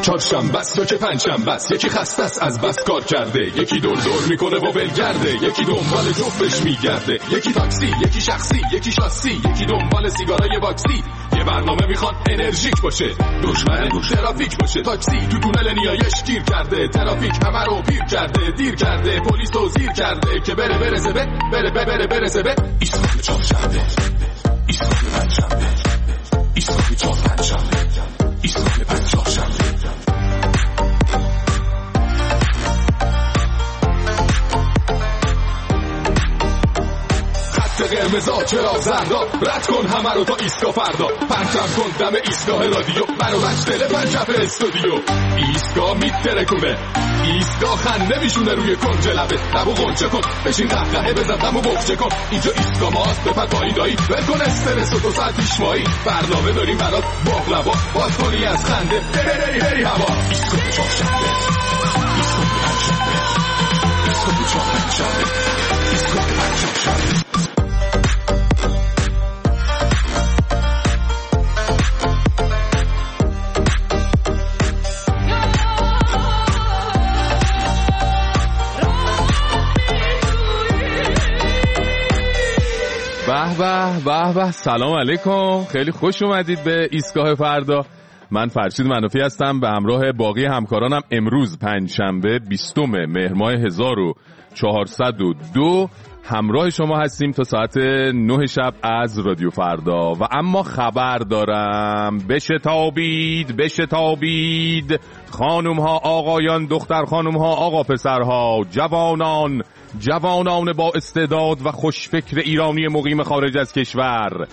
چهارشنبه است تو که پنجشنبه است، یکی خسته است از بس کار کرده، یکی دور دور میکنه و ولگرده، یکی دنبال جفتش میگرده، یکی تاکسی، یکی شخصی، یکی شاسی، یکی دنبال سیگارای واکسی. یه برنامه میخواد انرژیک باشه، دشمن ترافیک باشه. تاکسی تو تونل نیایش گیر کرده، ترافیک همه رو پیر کرده، دیر کرده، پلیس تو زیر کرده که بره زبه، بره زبه. ایستگاه چهارشنبه، ایستگاه پنجشنبه، ایستگاه چهارشنبه، ایستگاه پنجشنبه. قرمزا چرا زردا، رد کن همه رو تا ایستگاه فردا، پرچم کن دم ایستگاه رادیو، منو بچ پنجف استودیو. ایستگاه میترکونه، ایستگاه خنده میشونه روی کنج لبه، لبو غنچه کن، بشین قهقهه بزن غمو بخچه کن. اینجا ایستگاه ماست، بپر پایین دایی، ول کن استرس و 2 ساعت پیشوایی. برنامه داریم برات باقلوا، باز کنی از خنده بری هوا. ایستگاه چهارشنبه، ایستگاه پنجشنبه، ایستگاه چهارشنبه، ایستگاه پنجشنبه. به سلام علیکم، خیلی خوش اومدید به ایستگاه فردا. من فرشید منافی هستم، به همراه باقی همکارانم امروز پنجشنبه 20 مهر ماه 1402 همراه شما هستیم تا ساعت 9 شب از رادیو فردا. و اما خبر دارم، بشتابید خانوم ها آقایان، دختر خانوم ها آقا پسرها، جوانان با استعداد و خوشفکر ایرانی مقیم خارج از کشور.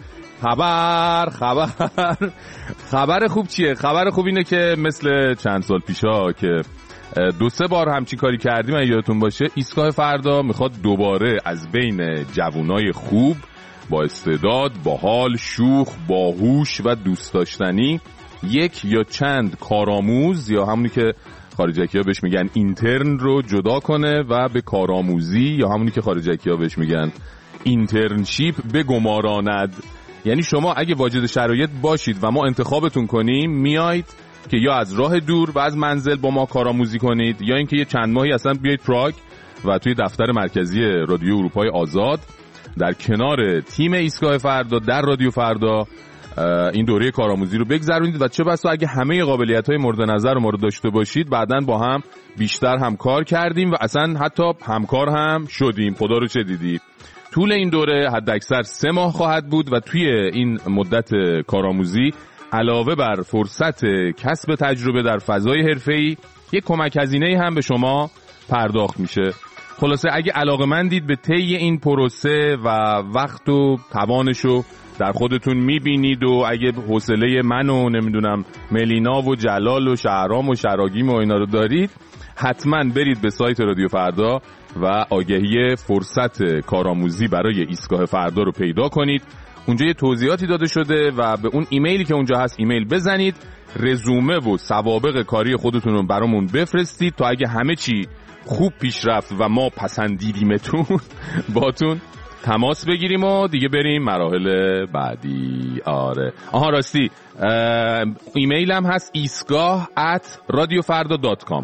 خبر خوب چیه؟ خبر خوب اینه که مثل چند سال پیشا که 2-3 بار همچین کاری کردیم اگه یادتون باشه، ایستگاه فردا میخواد دوباره از بین جوانای خوب با استعداد، باحال، شوخ، باهوش و دوست داشتنی یک یا چند کارآموز یا همونی که خارجکی‌ها بهش میگن اینترن رو جدا کنه و به کارآموزی یا همونی که خارجکی‌ها بهش میگن اینترنشیپ بگماراند. یعنی شما اگه واجد شرایط باشید و ما انتخابتون کنیم، میایید که یا از راه دور و از منزل با ما کارآموزی کنید، یا اینکه یه چند ماهی اصلا بیایید پراگ و توی دفتر مرکزی رادیو اروپای آزاد در کنار تیم ایستگاه فردا در رادیو فردا این دوره کارآموزی رو بگذرونید. و چه بسا اگه همه قابلیت‌های مورد نظر رو داشته باشید، بعداً با هم بیشتر همکار کردیم و اصلا حتی همکار هم شدیم. خدا رو چه دیدی. طول این دوره حداکثر 3 ماه خواهد بود و توی این مدت کارآموزی علاوه بر فرصت کسب تجربه در فضای حرفه‌ای، یک کمک هزینه هم به شما پرداخت میشه. خلاصه اگه علاقه‌مندید به طی این پروسه و وقت و توانشو در خودتون میبینید و اگه حوصله من و نمیدونم ملینا و جلال و شهرام و شراگیم و اینا رو دارید، حتما برید به سایت رادیو فردا و آگهی فرصت کارآموزی برای ایستگاه فردا رو پیدا کنید. اونجا یه توضیحاتی داده شده و به اون ایمیلی که اونجا هست ایمیل بزنید، رزومه و سوابق کاری خودتون رو برامون بفرستید تا اگه همه چی خوب پیش رفت و ما پسندیدیمتون باتون تماس بگیریم و دیگه بریم مراحل بعدی. آره راستی ایمیلم هست istgah@radiofarda.com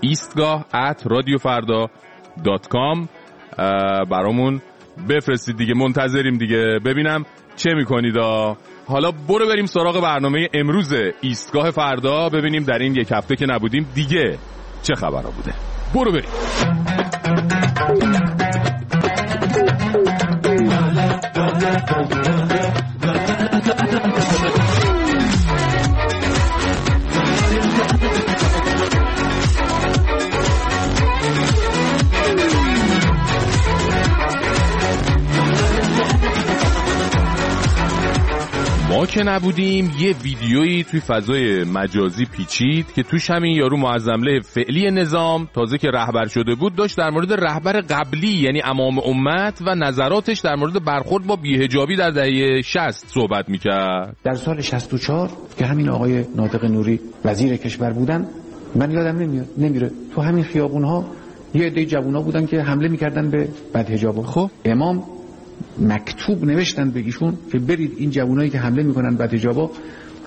istgah@radiofarda.com برامون بفرستید دیگه، منتظریم دیگه ببینم چه میکنید. حالا برو بریم سراغ برنامه امروز ایستگاه فردا، ببینیم در این یک هفته که نبودیم دیگه چه خبرها بوده. برو بریم. ما که نبودیم یه ویدیویی توی فضای مجازی پیچید که توش همین یارو معظمله فعلی نظام تازه که رهبر شده بود داشت در مورد رهبر قبلی یعنی امام امت و نظراتش در مورد برخورد با بی‌حجابی در دهه 60 صحبت میکرد. در سال 64 که همین آقای ناطق نوری وزیر کشور بودن، من یادم نمیره تو همین خیابون‌ها یه عده جوونا بودن که حمله میکردن به بدحجابا. خب امام مکتوب نوشتن به ایشون که برید این جوانایی که حمله میکنن بدحجابا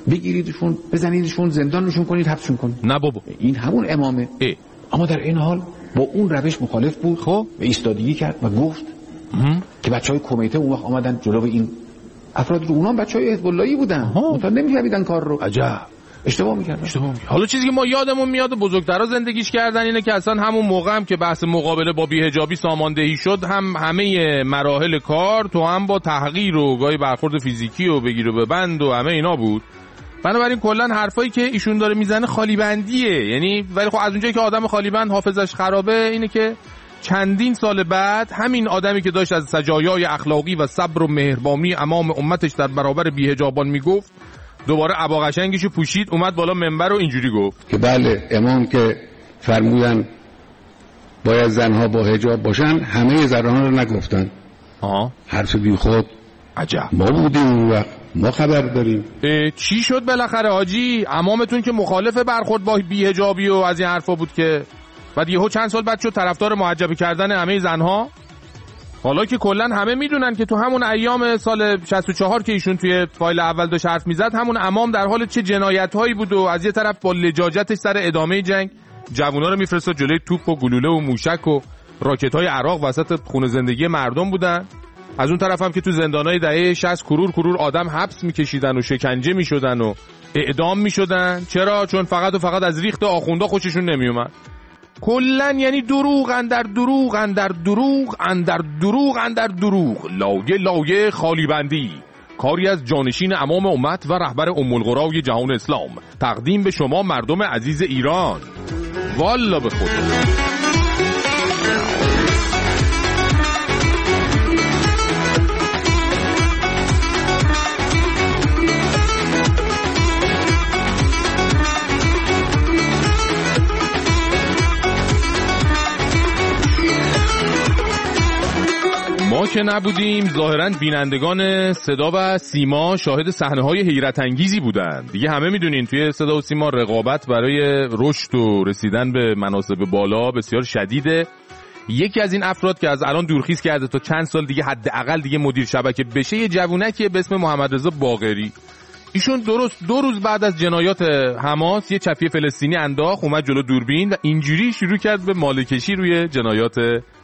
بگیریدشون بزنیدشون زندانشون کنید حبسشون کنید. نه بابا این همون امامه. اما در این حال با اون روش مخالف بود و ایستادگی کرد و گفت که بچهای کمیته اون وقت آمدن جلو این افراد رو، اونها بچهای حزب اللهی بودن، منتها نمی‌فهمیدن کار رو. عجب اشتباه می‌کردن. حالا چیزی که ما یادمون میاد بزرگترا زندگیش کردن اینه که اصلا همون موقع هم که بحث مقابله با بی‌حجابی ساماندهی شد، هم همه مراحل کار تو هم با تحقیر و گاهی برخورد فیزیکی و بگیر و ببند و همه اینا بود. بنابراین کلا حرفایی که ایشون داره میزنه خالی بندیه، یعنی ولی خب از اونجایی که آدم خالی بند حافظش خرابه اینه که چندین سال بعد همین آدمی که داشت از سجایای اخلاقی و صبر و مهربانی امام امتش در برابر بی‌حجابان میگفت، دوباره عبا قشنگیشو پوشید اومد بالا منبر و اینجوری گفت که بله امام که فرمودن باید زنها با حجاب باشن، همه زنها رو نگفتن. حرف بی خود. عجب. ما بودیم اون وقت، ما خبر داریم. چی شد بالاخره حاجی؟ امامتون که مخالف برخورد با بی‌حجابی و از این حرفا بود که بعد یهو چند سال بعد شد طرفدار محجبی کردن همه زنها. حالا که کلا همه میدونن که تو همون ایام سال 64 که ایشون توی فایل اول داشت حرف میزد، همون امام در حال چه جنایت‌هایی بود و از یه طرف با لجاجتش سر ادامه جنگ جوونا رو میفرستاد جلوی توپ و گلوله و موشک و راکت‌های عراق وسط خون زندگی مردم بودن. از اون طرف هم که تو زندان‌های دهه 60 کرور آدم حبس می‌کشیدن و شکنجه می‌شدن و اعدام می‌شدن. چرا؟ چون فقط و فقط از ریخت آخوندا خوششون نمیومد. کلن یعنی دروغ اندر دروغ اندر دروغ اندر دروغ اندر دروغ، لایه لایه خالی بندی، کاری از جانشین امام امت و رهبر ام القرای جهان اسلام، تقدیم به شما مردم عزیز ایران. والا به خدا ما که نبودیم، ظاهراً بینندگان صدا و سیما شاهد صحنه‌های حیرت انگیزی بودند. دیگه همه میدونین توی صدا و سیما رقابت برای رشد و رسیدن به مناصب بالا بسیار شدیده. یکی از این افراد که از الان دورخیز کرده تا چند سال دیگه حداقل دیگه مدیر شبکه بشه، یه جوونکیه به اسم محمد رضا باقری. ایشون درست 2 روز بعد از جنایات حماس یه چفیه فلسطینی انداخت، اومد جلو دوربین و اینجوری شروع کرد به مالکشی روی جنایات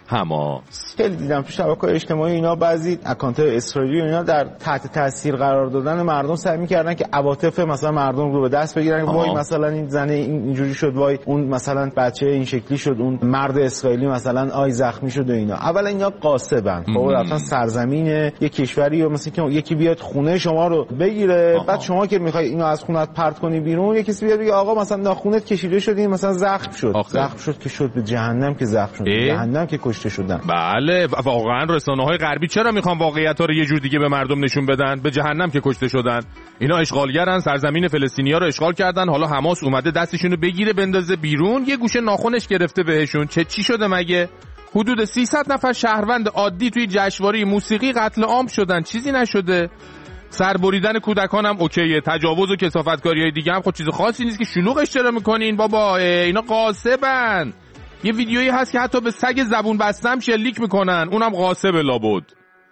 حماس. خیلی دیدم تو شبکه‌های اجتماعی اینا بعضی اکانت‌های اسرائیلی اینا در تحت تاثیر قرار دادن مردم سعی می‌کردن که عواطف مثلا مردم رو به دست بگیرن. وای مثلا این زنه اینجوری شد، وای اون مثلا بچه این شکلی شد، اون مرد اسرائیلی مثلا آی زخمی شد و اینا. اولا اینا قاصبن. خب رفتن سرزمین یک کشوری و مثلا که یکی بیاد خونه شما رو بگیره، بعد شما که می‌خوای اینو از خونت پرت کنی بیرون، یکی کسی بیاد بگه آقا مثلا ناخونت کشیده شد، این مثلا زخم شد که شد به جهنم، که زخم شد جهنم که شدن. بله واقعا رسانه‌های غربی چرا میخوان واقعیت‌ها رو یه جور دیگه به مردم نشون بدن؟ به جهنم که کشته شدن. اینا اشغالگرن، سرزمین فلسطینی‌ها رو اشغال کردن، حالا حماس اومده دستشون رو بگیره بندازه بیرون، یه گوشه ناخنش گرفته بهشون. چی شده مگه؟ حدود 300 نفر شهروند عادی توی جشنواره موسیقی قتل عام شدن، چیزی نشده. سربریدن کودکان هم اوکیه، تجاوز و کثافتکاری‌های دیگه هم خود چیز خاصی نیست که شلوغش چرا می‌کنین بابا؟ اینا قاصبن. یه ویدیویی هست که حتی به سگ زبون بستم شلیک میکنن، اونم غاصب لابد.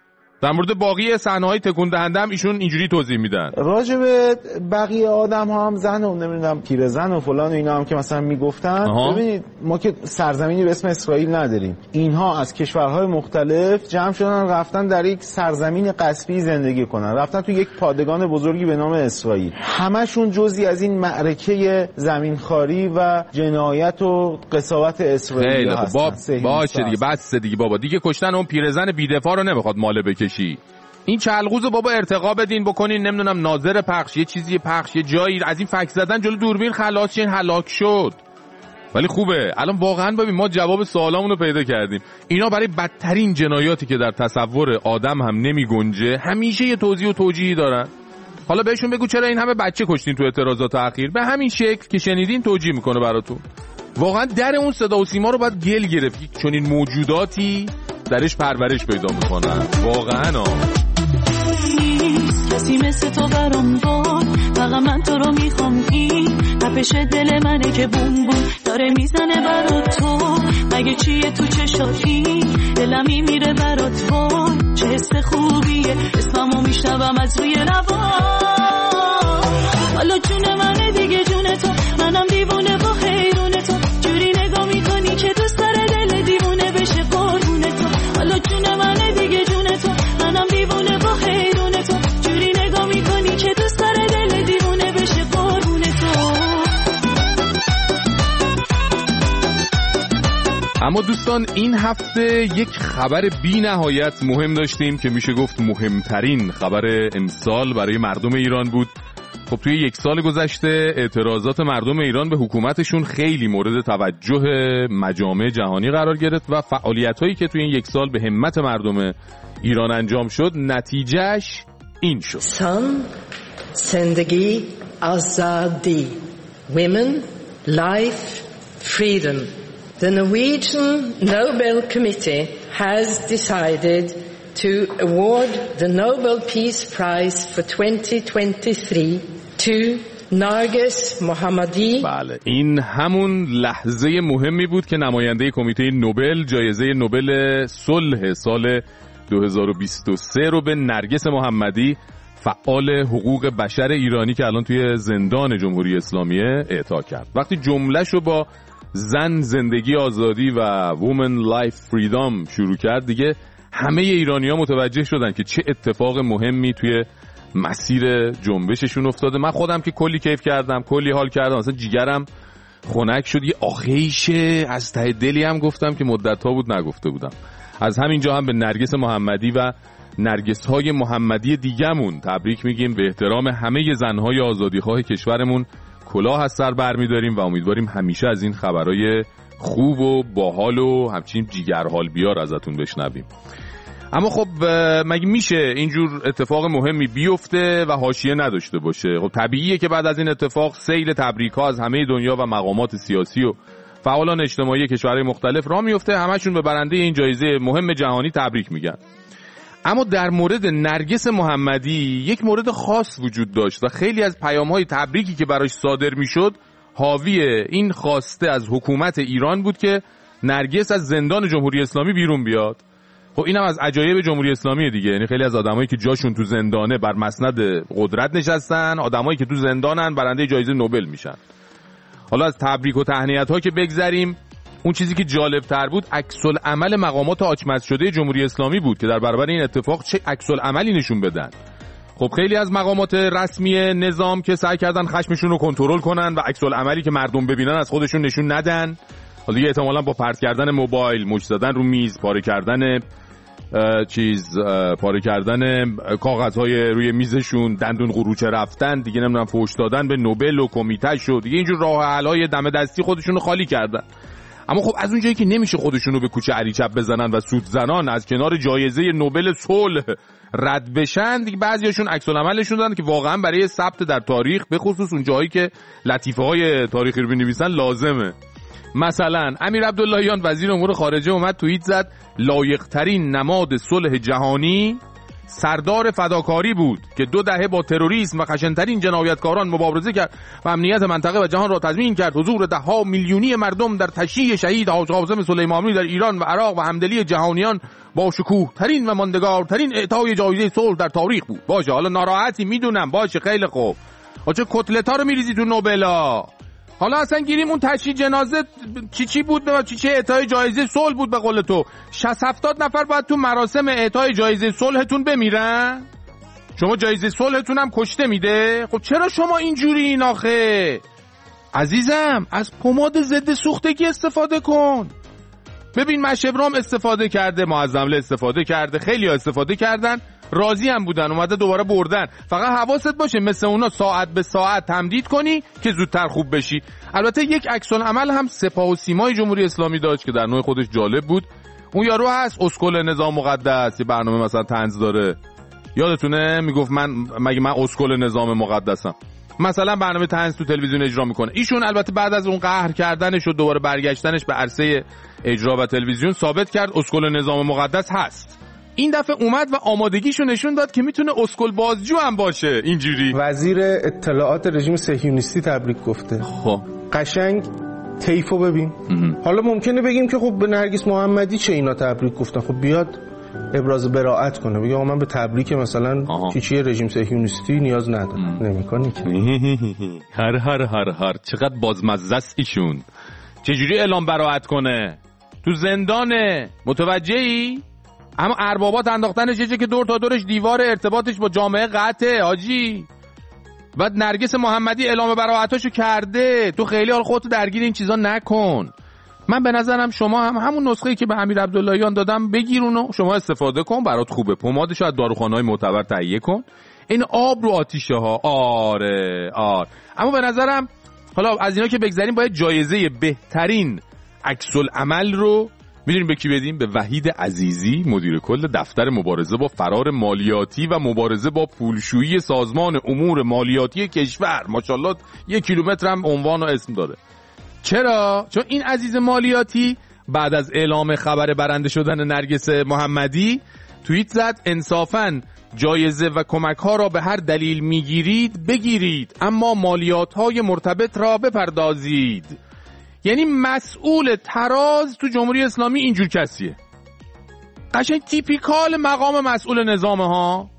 در مورد باقی صحنه‌های تکون دهنده هم ایشون اینجوری توضیح میدن. راجع به بقیه آدم ها هم زن و نمیدونم پیرزن و فلان و اینا هم که مثلا میگفتن، ببینید ما که سرزمینی به اسم اسرائیل نداریم. اینها از کشورهای مختلف جمع شدن رفتن در یک سرزمین غصبی زندگی کنن، رفتن تو یک پادگان بزرگی به نام اسرائیل. همشون جزئی از این معرکه زمینخواری و جنایت و قساوت اسرائیل هستن. باشه دیگه، بس دیگه بابا، دیگه کشتن اون پیرزن بی‌دفاع رو نمیخواد ماله بکشی. این چلغوزو بابا ارتقا بدین، بکنین نمیدونم ناظر پخش، یه چیزی پخش، یه جایی از این فکس زدن جلو دوربین خلاص شین، هلاک شد. ولی خوبه الان واقعا ببین ما جواب سوالامونو پیدا کردیم. اینا برای بدترین جنایاتی که در تصور آدم هم نمی گنجه همیشه یه توضیح و توجیهی دارن. حالا بهشون بگو چرا این همه بچه کشتین تو اعتراضات اخیر، به همین شکل که شنیدین توجیه میکنه براتون. واقعا در اون صدا و سیما رو باید گل گرفت، چون این موجوداتی درش پرورش پیدا میکنن. واقعا کسی مثل تو برام بود، فقط من تو رو میخوام. این تپش دل منه که بوم بوم داره میزنه برات تو. مگه چیه تو چشاتی دلم میمیره برات وای. چه حس خوبیه اسممو میشنوم از روی لبا. حالا جون منه دیگه جون تو، منم دیوونه با حیرون تو، جوری نگاه میکنی که دوست داره دل دیوونه بشه قربون تو. حالا جون منه دیگه جون تو، منم دیوونه با حیرون تو، جوری نگاه میکنی که دوست داره دل دیوونه بشه قربون تو. اما دوستان این هفته یک خبر بی نهایت مهم داشتیم که میشه گفت مهمترین خبر امسال برای مردم ایران بود. خب توی یک سال گذشته اعتراضات مردم ایران به حکومتشون خیلی مورد توجه مجامع جهانی قرار گرفت و فعالیت‌هایی که توی این یک سال به همت مردم ایران انجام شد نتیجهش این شد. زندگی آزادی، women, life, freedom. The Norwegian Nobel Committee has decided to award the Nobel Peace Prize for 2023 to نرگس محمدی. بله این همون لحظه مهمی بود که نماینده کمیته نوبل جایزه نوبل صلح سال 2023 رو به نرگس محمدی فعال حقوق بشر ایرانی که الان توی زندان جمهوری اسلامی اعطا کرد. وقتی جمله‌شو با زن زندگی آزادی و woman life freedom شروع کرد دیگه همه ایرانی‌ها متوجه شدن که چه اتفاق مهمی توی مسیر جنبششون افتاده. من خودم که کلی کیف کردم، کلی حال کردم، مثلا جیگرم خنک شد، یه آخیش از ته دلی هم گفتم که مدت‌ها بود نگفته بودم. از همینجا هم به نرگس محمدی و نرگس‌های محمدی دیگمون تبریک میگیم. به احترام همه زن‌های آزادیخواه کشورمون کلاه از سر برمی‌داریم و امیدواریم همیشه از این خبرای خوب و باحال و همچین جیگرحال بیار ازتون بشنویم. اما خب مگه میشه اینجور اتفاق مهمی بیفته و حاشیه نداشته باشه؟ خب طبیعیه که بعد از این اتفاق سیل تبریک‌ها از همه دنیا و مقامات سیاسی و فعالان اجتماعی کشورهای مختلف راه میفته، همشون به برنده این جایزه مهم جهانی تبریک میگن. اما در مورد نرگس محمدی یک مورد خاص وجود داشت و خیلی از پیام‌های تبریکی که براش صادر میشد حاوی این خواسته از حکومت ایران بود که نرگس از زندان جمهوری اسلامی بیرون بیاد. خب اینم از عجایب جمهوری اسلامی دیگه، یعنی خیلی از آدمایی که جاشون تو زندانه بر مسند قدرت نشستن، آدمایی که تو زندانن برنده جایزه نوبل میشن. حالا از تبریک و تهنیت‌ها که بگذریم، اون چیزی که جالب‌تر بود عکس‌العمل مقامات آچمز شده جمهوری اسلامی بود که در برابر این اتفاق چه عکس‌العملی نشون بدن. خب خیلی از مقامات رسمی نظام که سعی کردن خشمشون رو کنترل کنن و عکس‌العملی که مردم ببینن از خودشون نشون ندن. حالا احتمالاً با پرت کردن موبایل، مچ زدن رو میز، پاره کردن پاره کردن کاغذهای روی میزشون، دندون قروچه رفتن، دیگه نمیدونم فحش دادن به نوبل و کمیته و دیگه اینجور راه حل‌های دم دستی خودشون رو خالی کردن. اما خب از اونجایی که نمیشه خودشون رو به کوچه عریچپ بزنن و سود زنان از کنار جایزه نوبل صلح رد بشن، دیگه بعضیاشون عکس العملشون دادن که واقعا برای ثبت در تاریخ، به خصوص اون جایی که لطیفه‌های تاریخی رو بنویسن لازمه. مثلا امیر عبداللهیان وزیر امور خارجه اومد توییت زد لایق‌ترین نماد صلح جهانی سردار فداکاری بود که 2 دهه با تروریسم و خشن‌ترین جنایتکاران مبارزه کرد و امنیت منطقه و جهان را تضمین کرد. حضور ده‌ها میلیونی مردم در تشییع شهید حاج قاسم سلیمانی در ایران و عراق و همدلی جهانیان با شکوه‌ترین و ماندگارترین اعطای جایزه صلح در تاریخ بود. باشه حالا ناراحتی میدونم، باشه خیلی خوب. چه کتلتا رو میریزی تو نوبلا؟ حالا اصلا گیریم اون تشییع جنازه چی بود و چی اعطای جایزه صلح بود؟ به قول تو 60-70 نفر باید تو مراسم اعطای جایزه صلحتون بمیرن؟ شما جایزه صلحتون هم کشته میده؟ خب چرا شما اینجوری این آخه؟ عزیزم از پماد ضد سوختگی استفاده کن. ببین مشبرام استفاده کرده، معظمله استفاده کرده، خیلی ها استفاده کردن، راضی هم بودن، اومده دوباره بردن. فقط حواست باشه مثل اونا ساعت به ساعت تمدید کنی که زودتر خوب بشی. البته یک عکس العمل هم سپاه و سیمای جمهوری اسلامی داشت که در نوع خودش جالب بود. اون یارو هست اسکل نظام مقدس، یه برنامه مثلا طنز داره، یادتونه میگفت مگه من اسکل نظام مقدسم، مثلا برنامه طنز تو تلویزیون اجرا میکنه. ایشون البته بعد از اون قهر کردنش و دوباره برگشتنش به عرصه اجرا و تلویزیون ثابت کرد اسکل نظام مقدس هست. این دفعه اومد و آمادگیشو نشون داد که میتونه اسکل بازجو هم باشه. اینجوری وزیر اطلاعات رژیم صهیونیستی تبریک گفته. خب قشنگ طیفو ببین. حالا ممکنه بگیم که خب به نرگس محمدی چه اینا تبریک گفتن، خب بیاد ابراز براءت کنه، بگه من به تبریک مثلا چیچی رژیم صهیونیستی نیاز ندارم. نمیکنه که. هر هر هر هر چقدر بازمزه است ایشون. چجوری اعلام براءت کنه؟ تو زندانه، متوجهی؟ اما اربابات انداختنش چه که دور تا دورش دیوار ارتباطش با جامعه قطعه حاجی. بعد نرگس محمدی اعلام براءتاشو کرده. تو خیلی حال خودتو درگیر این چیزا نکن. من به نظرم شما هم همون نسخه‌ای که به امیر عبداللهیان دادم بگیر اونو شما استفاده کن، برات خوبه. پمادشو از داروخانه‌های معتبر تهیه کن. این آب رو آتیشه ها. آره. اما به نظرم حالا از اینا که بگذریم باید جایزه بهترین عکس‌العمل رو می‌دونیم به کی بدیم؟ به وحید عزیزی، مدیر کل دفتر مبارزه با فرار مالیاتی و مبارزه با پولشویی سازمان امور مالیاتی کشور. ماشاءالله 1 کیلومتر هم عنوان و اسم داره. چرا؟ چون این عزیز مالیاتی بعد از اعلام خبر برنده شدن نرگس محمدی توییت زد انصافاً جایزه و کمک ها را به هر دلیل میگیرید بگیرید، اما مالیات های مرتبط را بپردازید. یعنی مسئول تراز تو جمهوری اسلامی اینجور کسیه، قشنگ تیپیکال مقام مسئول نظامه ها.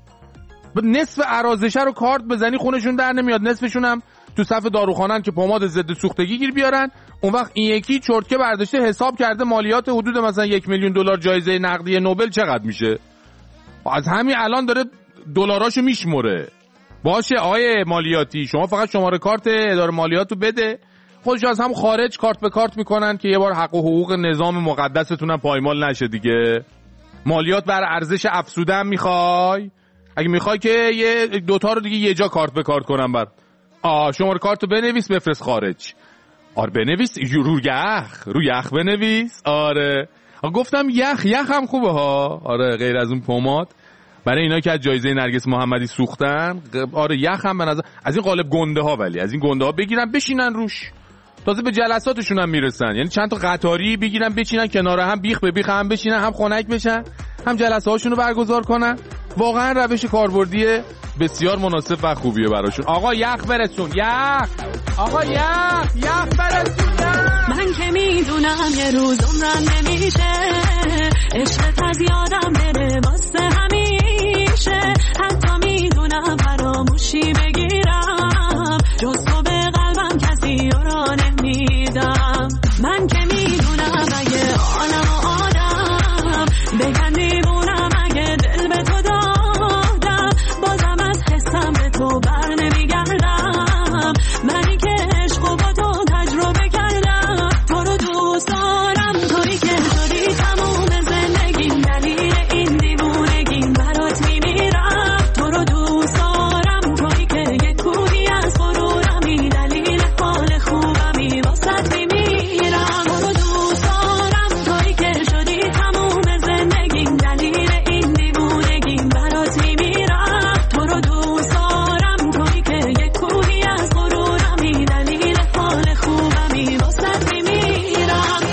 نصف ارازشه رو کارت بزنی خونشون در نمیاد، نصفشون هم تو صف داروخانه‌ان که پماد ضد سوختگی گیر بیارن. اون وقت این یکی چرتکه برداشته حساب کرده مالیات حدود مثلا $1,000,000 جایزه نقدی نوبل چقدر میشه، از همین الان داره دلاراشو میشمره. باشه آیه مالیاتی شما فقط شماره کارت اداره مالیاتو بده، خودش از هم خارج کارت به کارت میکنن که یه بار حق و حقوق نظام مقدستون هم پایمال نشه دیگه. مالیات بر ارزش افزوده هم میخوای؟ اگه میخوای که یه دوتا رو دیگه یه جا کارت به کارت کنم بر شماره کارتو بنویس بفرست خارج. آره بنویس رو یخ بنویس. آره گفتم یخ هم خوبه ها. آره غیر از اون پماد برای اینا که از جایزه نرگس محمدی سوختن. آره یخ هم به نظر از این قالب گنده ها، ولی از این گنده ها بگیرن بشینن روش، تازه به جلساتشون هم میرسن. یعنی چند تا قطاری بگیرن بچینن کنار هم، بیخ به بیخ هم بشینن، هم خنک بشن هم جلسه هاشون رو برگزار کنن. واقعا روش کاربردی بسیار مناسب و خوبیه براشون. آقا یخ برسون، یخ آقا یخ برسون. من که میدونم یه روز عمرم نمیشه، عشقت از یادم بره واسه همیشه. حتی میدونم فراموشی بگیرم، جز تو به قلبم کسی را نمیدم. من که میدونم اگه آدم بگن دیوونم، اگه دل به تو دادم بازم از حسم به تو بر نمیگردم. منی که عشق و با تو تجربه کردم، تو رو دوست دارم، تویی که شدی تموم زندگیم، دلیل این دیوونگیم برات میمیرم. تو رو دوست دارم، تویی که یک کوهی از غرورمی، دلیل حال خوبمی واسط میمیرم. تو رو دوست دارم، تویی که شدی تموم زندگیم، دلیل این دیوونگیم برات میمیرم. تو رو دوست دارم، تویی که یک کوهی از غرورمی، دلیل حال خوبمی واسط میمیرم.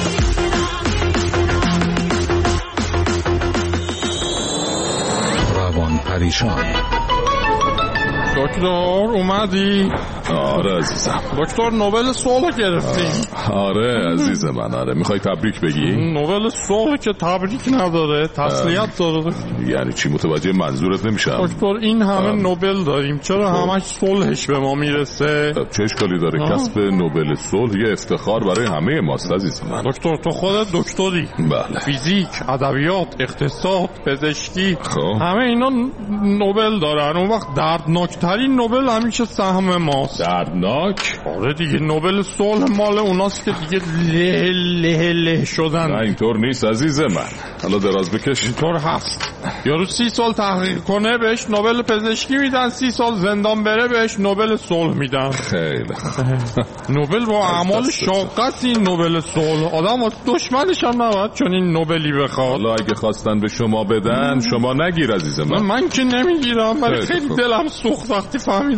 روان پریشان. دکتر اومدی؟ آره عزیزم. دکتر نوبل صلح گرفتیم. آره عزیز من. آره میخوای تبریک بگی؟ نوبل صلح که تبریک نداره، تسلیت داره. یعنی چی؟ متوجه منظورت نمیشم. دکتر این همه نوبل داریم، چرا همش صلحش به ما میرسه؟ چه اشکالی داره؟ کسب نوبل صلح یه افتخار برای همه ماست عزیز من. دکتر تو خودت دکتری. بله. فیزیک، ادبیات، اقتصاد، پزشکی، همه اینا نوبل دارن. اون وقت دردناکترین نوبل همیشه سهم ماست. دردناک؟ آره دیگه، نوبل صلح مال اوناست که دیگه له شدن. نه اینطور نیست عزیز من. حالا دراز بکش. اینطور هست. یارو 30 سال تحقیق کنه بهش نوبل پزشکی میدن، 30 سال زندان بره بهش نوبل صلح میدن. خیلی نوبل با اعمال شاقت این نوبل صلح، آدم دشمنش هم نباید چون این نوبلی بخواد. حالا اگه خواستن به شما بدن شما نگیر عزیز من. من که نمیگیرم، ولی خیلی دلم سوخت وقتی فهمیدم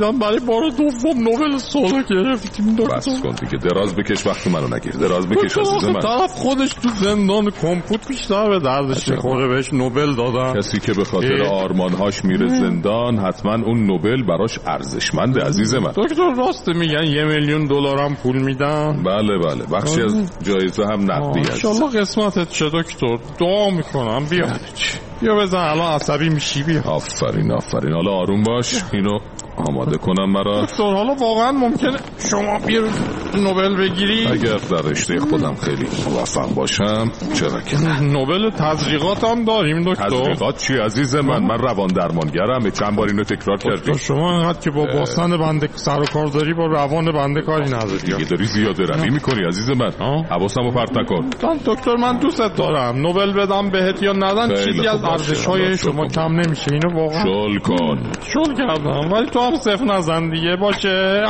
مثلا برای بار دوم نوبل صلح گرفتیم دکتر. بس کن دیگه، دراز بکش وقت منو نگیر، دراز بکش عزیز من. طرف خودش تو زندان کمپوت بیشتر به دردش میخوره، بهش نوبل دادن. کسی که به خاطر آرمانهاش میره زندان حتما اون نوبل براش ارزشمنده عزیز من. دکتر راست میگن $1,000,000 هم پول میدن؟ بله بخشی از جایزه هم نقدی هست. ان شاءالله قسمتت چه دکتر، دعا میکنم. بیا بزن الان عصبی میشی. بیا. آفرین حالا آروم باش، اینو آماده کنم مرا. دکتر حالا واقعا ممکنه شما بیا نوبل بگیری؟ اگر در رشته خودم خیلی موفق باشم چرا که نه. نوبل تزریقات هم داریم دکتر. تزریقات چی عزیز من روان درمانگرم، چند بار اینو تکرار کردی. شما اینقدر که با باسن بنده سر و کار داری، با روان بنده کاری نداری. دیگه داری زیاده روی میکنی عزیز من، حواسمو پرت نکن. دکتر من دوست دارم، نوبل بدم بهت یا ندن چیزی از ارزش‌های شما کم نمیشه. اینو واقعا شل کن. شل کردم ولی تو هم صفر نزن دیگه باشه.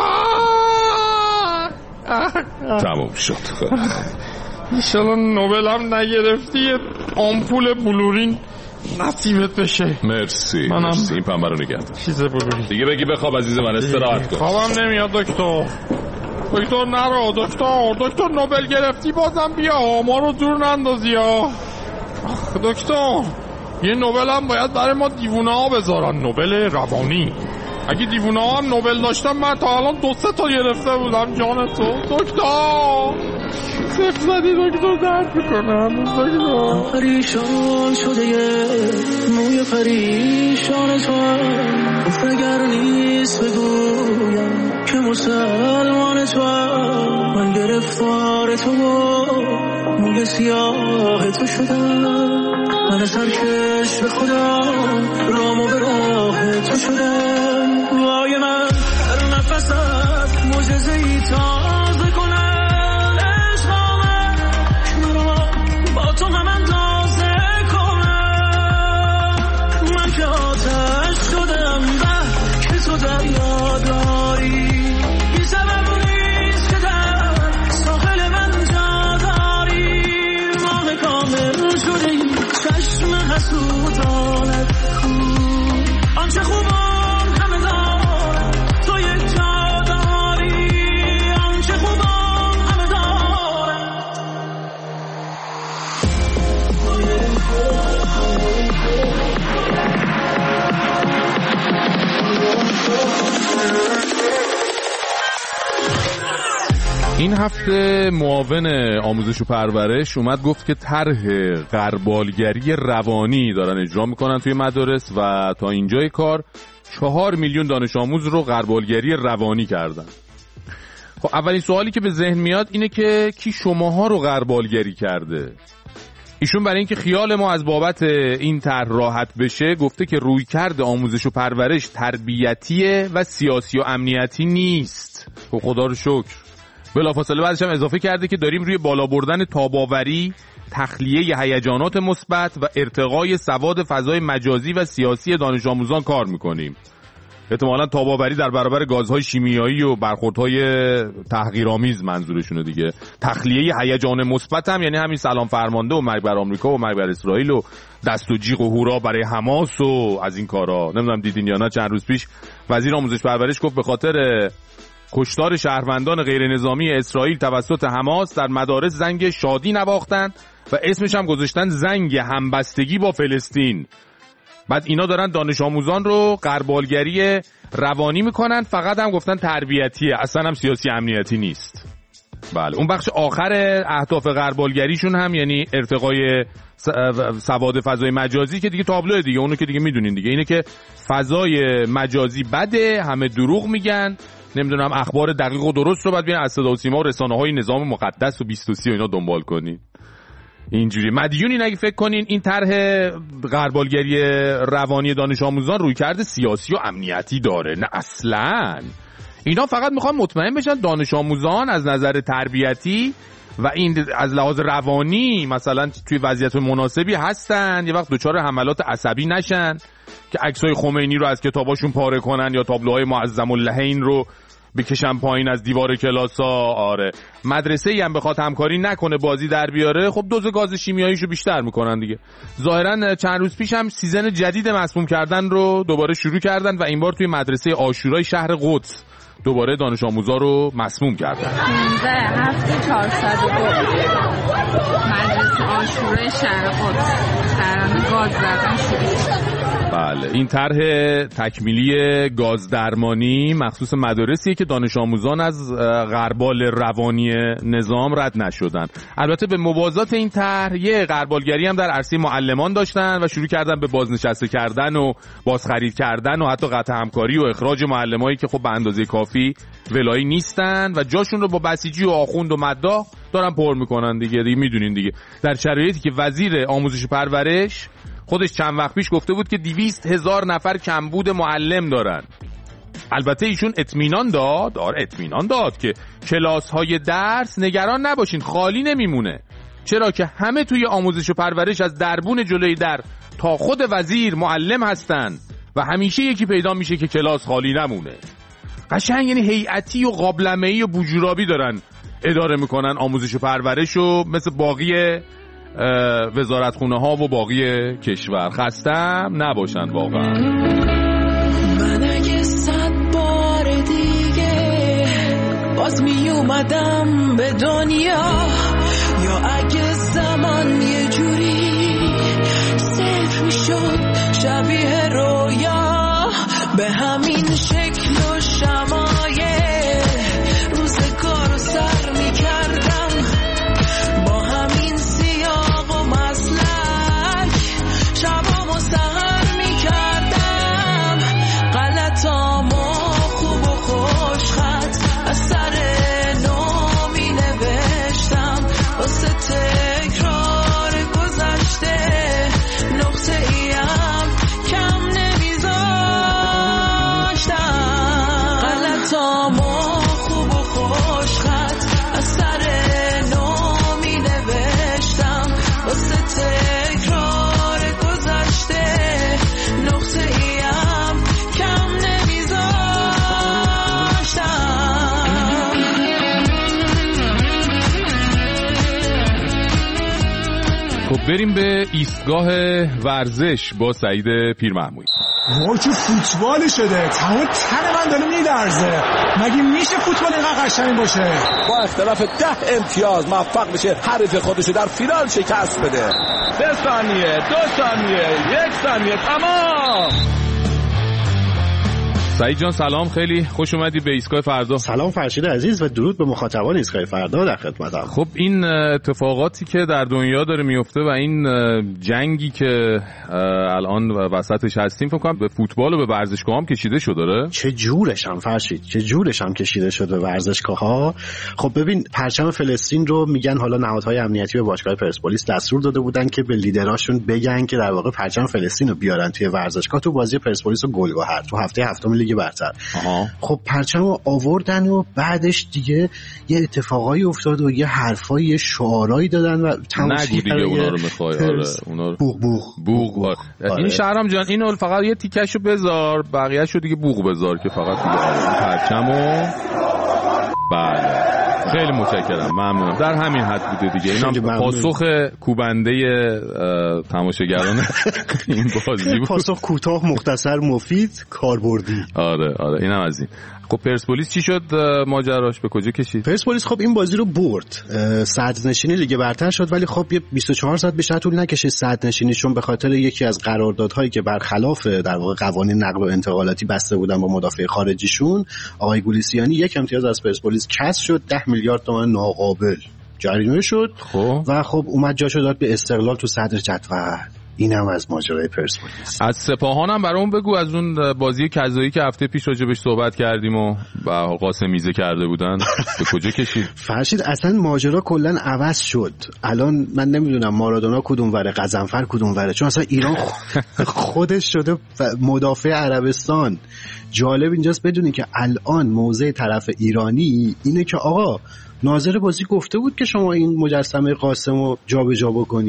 تموم شد. انشالله نوبل هم نگرفتی، آمپول بلورین نصیبت بشه. مرسی این پنبه رو نگرد. چیز بلورین دیگه بگی بخواب عزیز من، استراحت کن. خوابم نمیاد دکتر نرو. دکتر نوبل گرفتی بازم بیا، ما رو دور نندازی. دکتر یه نوبل هم باید برای ما دیوونه ها بذارن، نوبل روانی. اگه دیوونه ها هم نوبل داشتم من تا الان 2-3 تا گرفته بودم. جان تو دکتر صفر زدی دکتر، درد میکنم دکتر. پریشان شده موی پریشان تو اگر نیست بگویم که مسلمان تو، من گرفتار تو موی سیاه تو شدم، من سرکش به خدا رام و به راه تو شدم. وای من هر نفست معجزه‌ای تازه کنم، عشق من با تو هم اندازه کنم. من که آتش شدم که تو دریا داری، بی سبب نیست که در ساحل من جا داری. ماه کامل شده چشم حسودانت کو، آنچه خوبان همه دارن تو یک جا داری، آنچه خوبان همه دارن. این هفته معاون آموزش و پرورش اومد گفت که طرح غربالگری روانی دارن اجرا میکنن توی مدارس و تا اینجای کار 4 میلیون دانش آموز رو غربالگری روانی کردن. خب اولین سوالی که به ذهن میاد اینه که کی شماها رو غربالگری کرده؟ ایشون برای اینکه خیال ما از بابت این طرح راحت بشه گفته که رویکرد آموزش و پرورش تربیتیه و سیاسی و امنیتی نیست. خب خدا رو شکر. بلافاصله بعدش هم اضافه کرده که داریم روی بالا بردن تاباوری، تخلیه هیجانات مثبت و ارتقای سواد فضای مجازی و سیاسی دانش آموزان کار میکنیم. احتمالاً تاباوری در برابر گازهای شیمیایی و برخوردهای تحقیرآمیز منظورشونه دیگه. تخلیه هیجان مثبت هم یعنی همین سلام فرمانده و مرگ بر آمریکا و مرگ بر اسرائیل و دست و جیغ و هورا برای حماس و از این کارا. نمیدونم دیدین یا نه، چند روز پیش وزیر آموزش پرورش گفت به خاطر کشتار شهروندان غیر نظامی اسرائیل توسط حماس در مدارس زنگ شادی نواختن و اسمش هم گذاشتن زنگ همبستگی با فلسطین. بعد اینا دارن دانش آموزان رو غربالگری روانی میکنن، فقط هم گفتن تربیتیه، اصلا هم سیاسی امنیتی نیست. بله اون بخش آخر اهداف غربالگریشون هم یعنی ارتقای سواد فضای مجازی که دیگه تابلوه دیگه، اونو که دیگه میدونین دیگه، اینه که فضای مجازی بده، همه دروغ میگن، نمیدونم اخبار دقیق و درست رو بعد بیان از صدا و سیما و رسانه‌های نظام مقدس و 23 و اینا دنبال کنین. اینجوری مدیونی نگه فکر کنین این طرح غربالگری روانی دانش آموزان روی کرده سیاسی و امنیتی داره. نه اصلاً. اینا فقط میخوان مطمئن بشن دانش آموزان از نظر تربیتی و این از لحاظ روانی مثلا توی وضعیت مناسبی هستن، یه وقت دچار حملات عصبی نشن که عکسای خمینی رو از کتاباشون پاره کنن یا تابلوهای معظم اللهین رو بکشن پایین از دیوار کلاسا. آره مدرسه‌ای هم بخواد همکاری نکنه بازی در بیاره، خب دوز گاز شیمیاییشو بیشتر میکنن دیگه. ظاهرا چند روز پیش هم سیزن جدید مسموم کردن رو دوباره شروع کردن و این بار توی مدرسه عاشورای شهر قدس دوباره دانش آموزا رو مسموم کردن. 15/7/402 مدرسه عاشورای شهر قدس ترانه گاز زدن شروع. بله این طرح تکمیلی گاز درمانی مخصوص مدارسیه که دانش آموزان از غربال روانی نظام رد نشدن. البته به موازات این طرح یه غربالگری هم در عرصه معلمان داشتن و شروع کردن به بازنشسته کردن و بازخرید کردن و حتی قطع همکاری و اخراج معلمایی که خب به اندازه کافی ولایی نیستن و جاشون رو با بسیجی و آخوند و مداح دارن پر میکنن دیگه میدونین دیگه. در شرایطی که وزیر آموزش و پرورش خودش چند وقت پیش گفته بود که 200,000 نفر کمبود معلم دارن. البته ایشون اطمینان داد که کلاس‌های درس نگران نباشین خالی نمیمونه، چرا که همه توی آموزش و پرورش از دربون جلوی در تا خود وزیر معلم هستن و همیشه یکی پیدا میشه که کلاس خالی نمونه. قشنگ یعنی هیئتی و قابلمه‌ای و بوجورابی دارن اداره میکنن آموزش و پرورش و مثل باقی وزارتخونه ها و باقی کشور. خستم نباشن واقعا. من اگه 100 بار دیگه باز می اومدم به دنیا، یا اگه زمان یه جوری صفر می شد شبیه رویا، به همین شکل و شمایه روزگار رو سر می کردم، با همین سیاق و مسلک شبام و سهر می کردم، غلطامو خوب و خوش خط از سر نو می نوشتم، واسه تکرار گذشته نقطه ایم کم نمیذاشتم، غلطامو خوب و خوش خط از سر نو می نوشتم، واسه تکرار گذشته نقطه ایم کم نمیذاشتم. خب بریم به ایستگاه ورزش با سعید پیرمحمودی. موضوع فوتبال شده، تمام تن من داره میلرزه. مگه میشه فوتبال اینقدر قشنگ باشه؟ با اختلاف 10 امتیاز موفق بشه حریف خودشو در فینال شکست بده. 3 ثانیه، 2 ثانیه، 1 ثانیه، تمام. سعید جان سلام، خیلی خوش اومدی به ایستگاه فردا. سلام فرشید عزیز و درود به مخاطبان ایستگاه فردا، در خدمتم. خب این اتفاقاتی که در دنیا داره میفته و این جنگی که الان وسطش هستیم فکر کنم به فوتبال و به ورزشگاه هم کشیده شده داره. چه جورش هم فرشید، چه جورش هم کشیده شده به ورزشگاه ها. خب ببین پرچم فلسطین رو میگن حالا نهادهای امنیتی به باشگاه پرسپولیس دستور داده بودن که به لیدراشون بگن که در واقع پرچم فلسطین رو بیارن توی ورزشگاه تو بازی پرسپولیس و گلگهر تو هفته هفتم لیگ برتر. خب پرچم رو آوردن و بعدش دیگه یه اتفاقایی افتاد و یه حرفایی یه شعارایی دادن و نگو دیگه اونا رو میخوای. آره اونا رو بوق. این شهرام جان اینو فقط یه تیکشو بذار، بقیه‌شو دیگه بوق بذار که فقط دیگه پرچمو. بله خیلی متشکرم، ممنونم. در همین حد بوده دیگه. اینا پاسخ کوبنده تماشاگران این بازی بود. پاسخ کوتاه، مختصر، مفید، کاربردی. آره اینم از این. خب پرسپولیس چی شد ماجراش، به کجا کشید؟ پرسپولیس خب این بازی رو برد، صدرنشینی لیگ برتر شد، ولی خب یه 24 ساعت بیشتر طول نکشید صدرنشینیشون به خاطر یکی از قراردادهایی که برخلاف در واقع قوانین نقل و انتقالاتی بسته بودن با مدافع خارجیشون. آقای گولیسیانی یک امتیاز از پرسپولیس کسر شد، 10 میلیارد تومان ناقابل جریمه شد. و خب اومد جاشو داد به استقلال تو صدر جدول. اینم از ماجرای پرسپولیس. از سپاهانم برامون بگو، از اون بازی کذایی که هفته پیش راجبش صحبت کردیم و قاسمیزه کرده بودن به کجا کشید؟ فرشید اصلا ماجرا کلا عوض شد. الان من نمیدونم مارادونا کدوم وره، غضنفر کدوم وره، چون اصلا ایران خودش شده مدافع عربستان. جالب اینجاست بدونی که الان موضع طرف ایرانی اینه که آقا ناظر بازی گفته بود که شما این مجسمه قاسمو جابجا بکنید،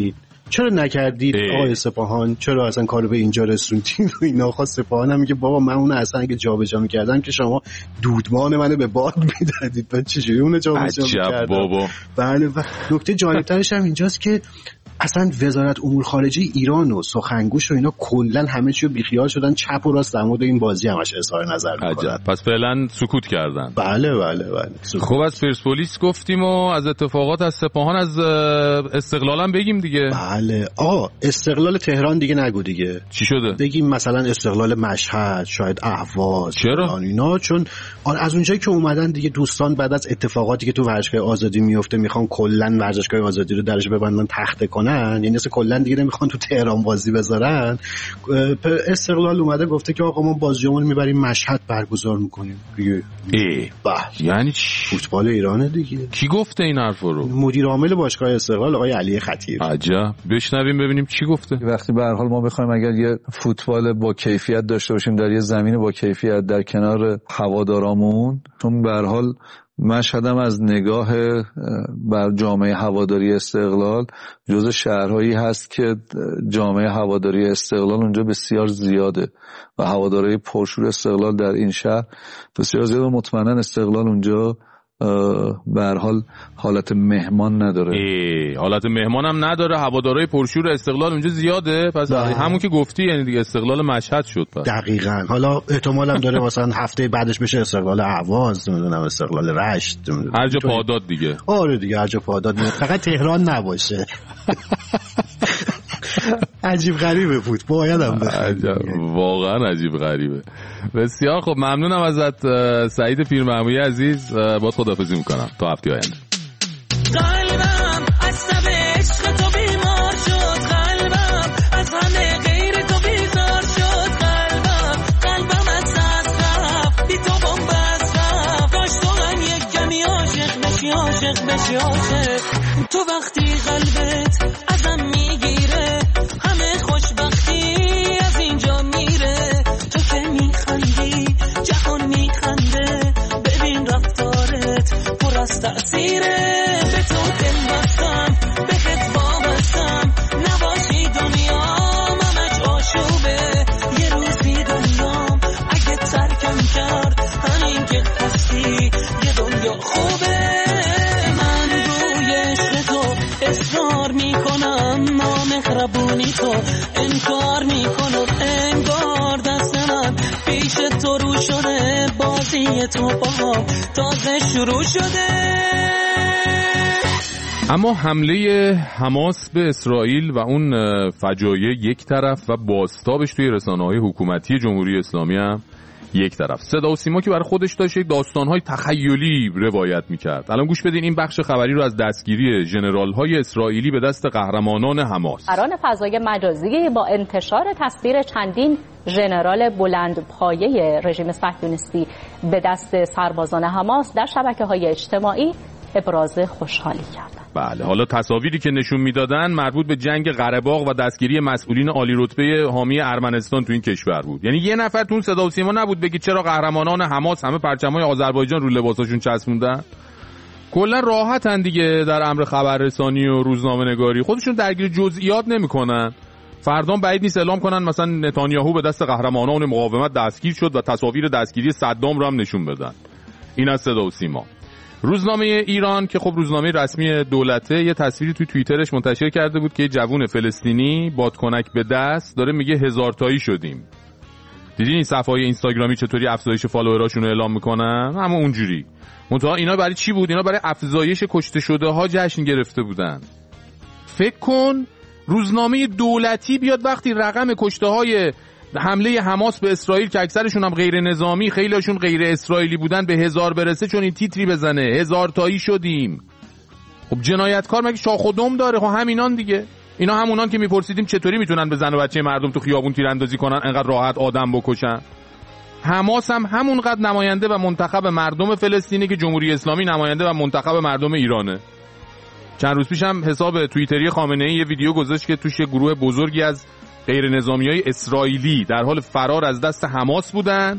چرا نکردید آقای سپاهان؟ چرا اصلا کارو به اینجا رسوندین؟ و اینا خواست سپاهان هم میگه بابا من اون اصلا اگه جابجا می‌کردم که شما دودمان منو به باد میدادید. بعد چجوری اون جابجا می‌کردم؟ بابا بله. و نکته جالب‌ترش هم اینجاست که اصلا وزارت امور خارجه ایران و سخنگوش و اینا کلا همه چیو بیخیال شدن، چپ و راست در مورد این بازی همش اظهار نظر میکنن. پس فعلا سکوت کردن. بله بله بله. خب از پرسپولیس گفتیم و از اتفاقات از سپاهان، از استقلالم بگیم دیگه. بله استقلال تهران دیگه نگو دیگه. چی شده؟ بگیم مثلا استقلال مشهد، شاید اهواز. چرا؟ اینا چون از اونجایی که اومدن دیگه دوستان بعد از اتفاقاتی که تو ورزشگاه آزادی میفته میخوان کلا ورزشگاه آزادی رو درش ببندن، تخته کنن، یعنی اصلا کلا دیگه نمیخوان تو تهران بازی بذارن. استقلال اومده گفته که آقا ما بازیمون میبریم مشهد برگزار میکنیم دیگه. یعنی فوتبال ایرانه دیگه. کی گفته این حرفو رو؟ مدیر عامل باشگاه استقلال آقای علی خطیر. عجب. بشنویم ببینیم چی گفته. وقتی به هر حال ما بخوایم اگر یه فوتبال با کیفیت داشته باشیم در یه زمین با کیفیت در کنار هوادارامون، چون به هر حال مشهد هم از نگاه بر جامعه هواداری استقلال جزء شهرهایی هست که جامعه هواداری استقلال اونجا بسیار زیاده و هواداری پرشور استقلال در این شهر بسیار زیاده و مطمئنا استقلال اونجا به هر حال حالت مهمان نداره. حالت مهمان هم نداره، هوادارهای پرشور استقلال اونجا زیاده. پس همون که گفتی یعنی دیگه استقلال مشهد شد. دقیقاً. حالا احتمال هم داره مثلا هفته بعدش بشه استقلال اهواز، نمیدونم استقلال رشت، هر جا پاداد دیگه. آره دیگه هر جا پاداد، فقط تهران نباشه. عجیب غریبه فوتبال، باید هم واقعا عجیب غریبه. بسیار خب، ممنونم ازت سعید پیرمحمودی عزیز. باید خداحافظی میکنم تا هفته آینده. قلبم از تب عشق تو بیمار شد، قلبم از همه غیر تو بیزار شد، قلبم از دست رفت، بی تو بنبست رفت، داشت تو من یک کمی عاشق بشی عاشق، تو وقتی قلبت ازم میگیره همه خوشبختی از اینجا میره، تو که میخندی جهان میخنده، ببین رفتارت پر از تأثیره، به تو دل بستم بهت وابستم، نباشی دنیا همش آشوبه، یه روزی دنیام اگه ترکم کرد همین که هستی یه دنیا خوبه، من روی عشق تو اصرار میکنم، نامهربونی تو انکار میکنم، انگار دست من پیش تو رو شده، بازی تو با تازه شروع شده. اما حمله حماس به اسرائیل و اون فجایع یک طرف و بازتابش توی رسانه‌های حکومتی جمهوری اسلامی هم یک طرف. صدا و سیما که برای خودش داشت یک داستان‌های تخیلی روایت می‌کرد. الان گوش بدین این بخش خبری رو از دستگیری ژنرال‌های اسرائیلی به دست قهرمانان حماس. سران فضای مجازی با انتشار تصویر چندین ژنرال بلند پایه رژیم صهیونیستی به دست سربازان حماس در شبکه‌های اجتماعی ابراز خوشحالی کردند. بله، حالا تصاویری که نشون میدادن مربوط به جنگ قره باغ و دستگیری مسئولین عالی رتبه حامی ارمنستان تو این کشور بود. یعنی یه نفر تو اون صدا و سیما نبود بگی چرا قهرمانان حماس همه پرچمای آذربایجان رو لباساشون چسبوندن. کلا راحتن دیگه در امر خبررسانی و روزنامه‌نگاری، خودشون درگیر جزئیات نمی‌کنن. فردا بعید نیست اعلام کنن مثلا نتانیاهو به دست قهرمانان مقاومت دستگیر شد و تصاویر دستگیری صدام رو هم نشون بدن. این از صدا و سیما. روزنامه ایران که خب روزنامه رسمی دولته یه تصویری توی توییترش منتشر کرده بود که جوون فلسطینی بادکنک به دست داره میگه 1000 تایی شدیم. دیدین این صفحه‌های اینستاگرامی چطوری افزایش فالووراشون رو اعلام میکنن؟ همه اونجوری. منتها اینا برای چی بود؟ اینا برای افزایش کشته شده ها جشن گرفته بودن. فکر کن روزنامه دولتی بیاد وقتی رقم کشته های حمله حماس به اسرائیل که اکثرشون هم غیر نظامی، خیلیشون غیر اسرائیلی بودن، به 1000 برسه، چون این تیتری بزنه 1000 تایی شدیم. خب جنایتکار مگه شاخ و دم داره؟ خب همینان دیگه. اینا همونان که میپرسیدیم چطوری میتونن به زن و بچه مردم تو خیابون تیراندازی کنن انقدر راحت آدم بکشن. حماس هم همونقدر نماینده و منتخب مردم فلسطینی که جمهوری اسلامی نماینده و منتخب مردم ایرانه. چند روز پیش هم حساب توییتری خامنه‌ای یه ویدیو گذاشت که توش گروه بزرگی از غیر نظامیای اسرائیلی در حال فرار از دست حماس بودن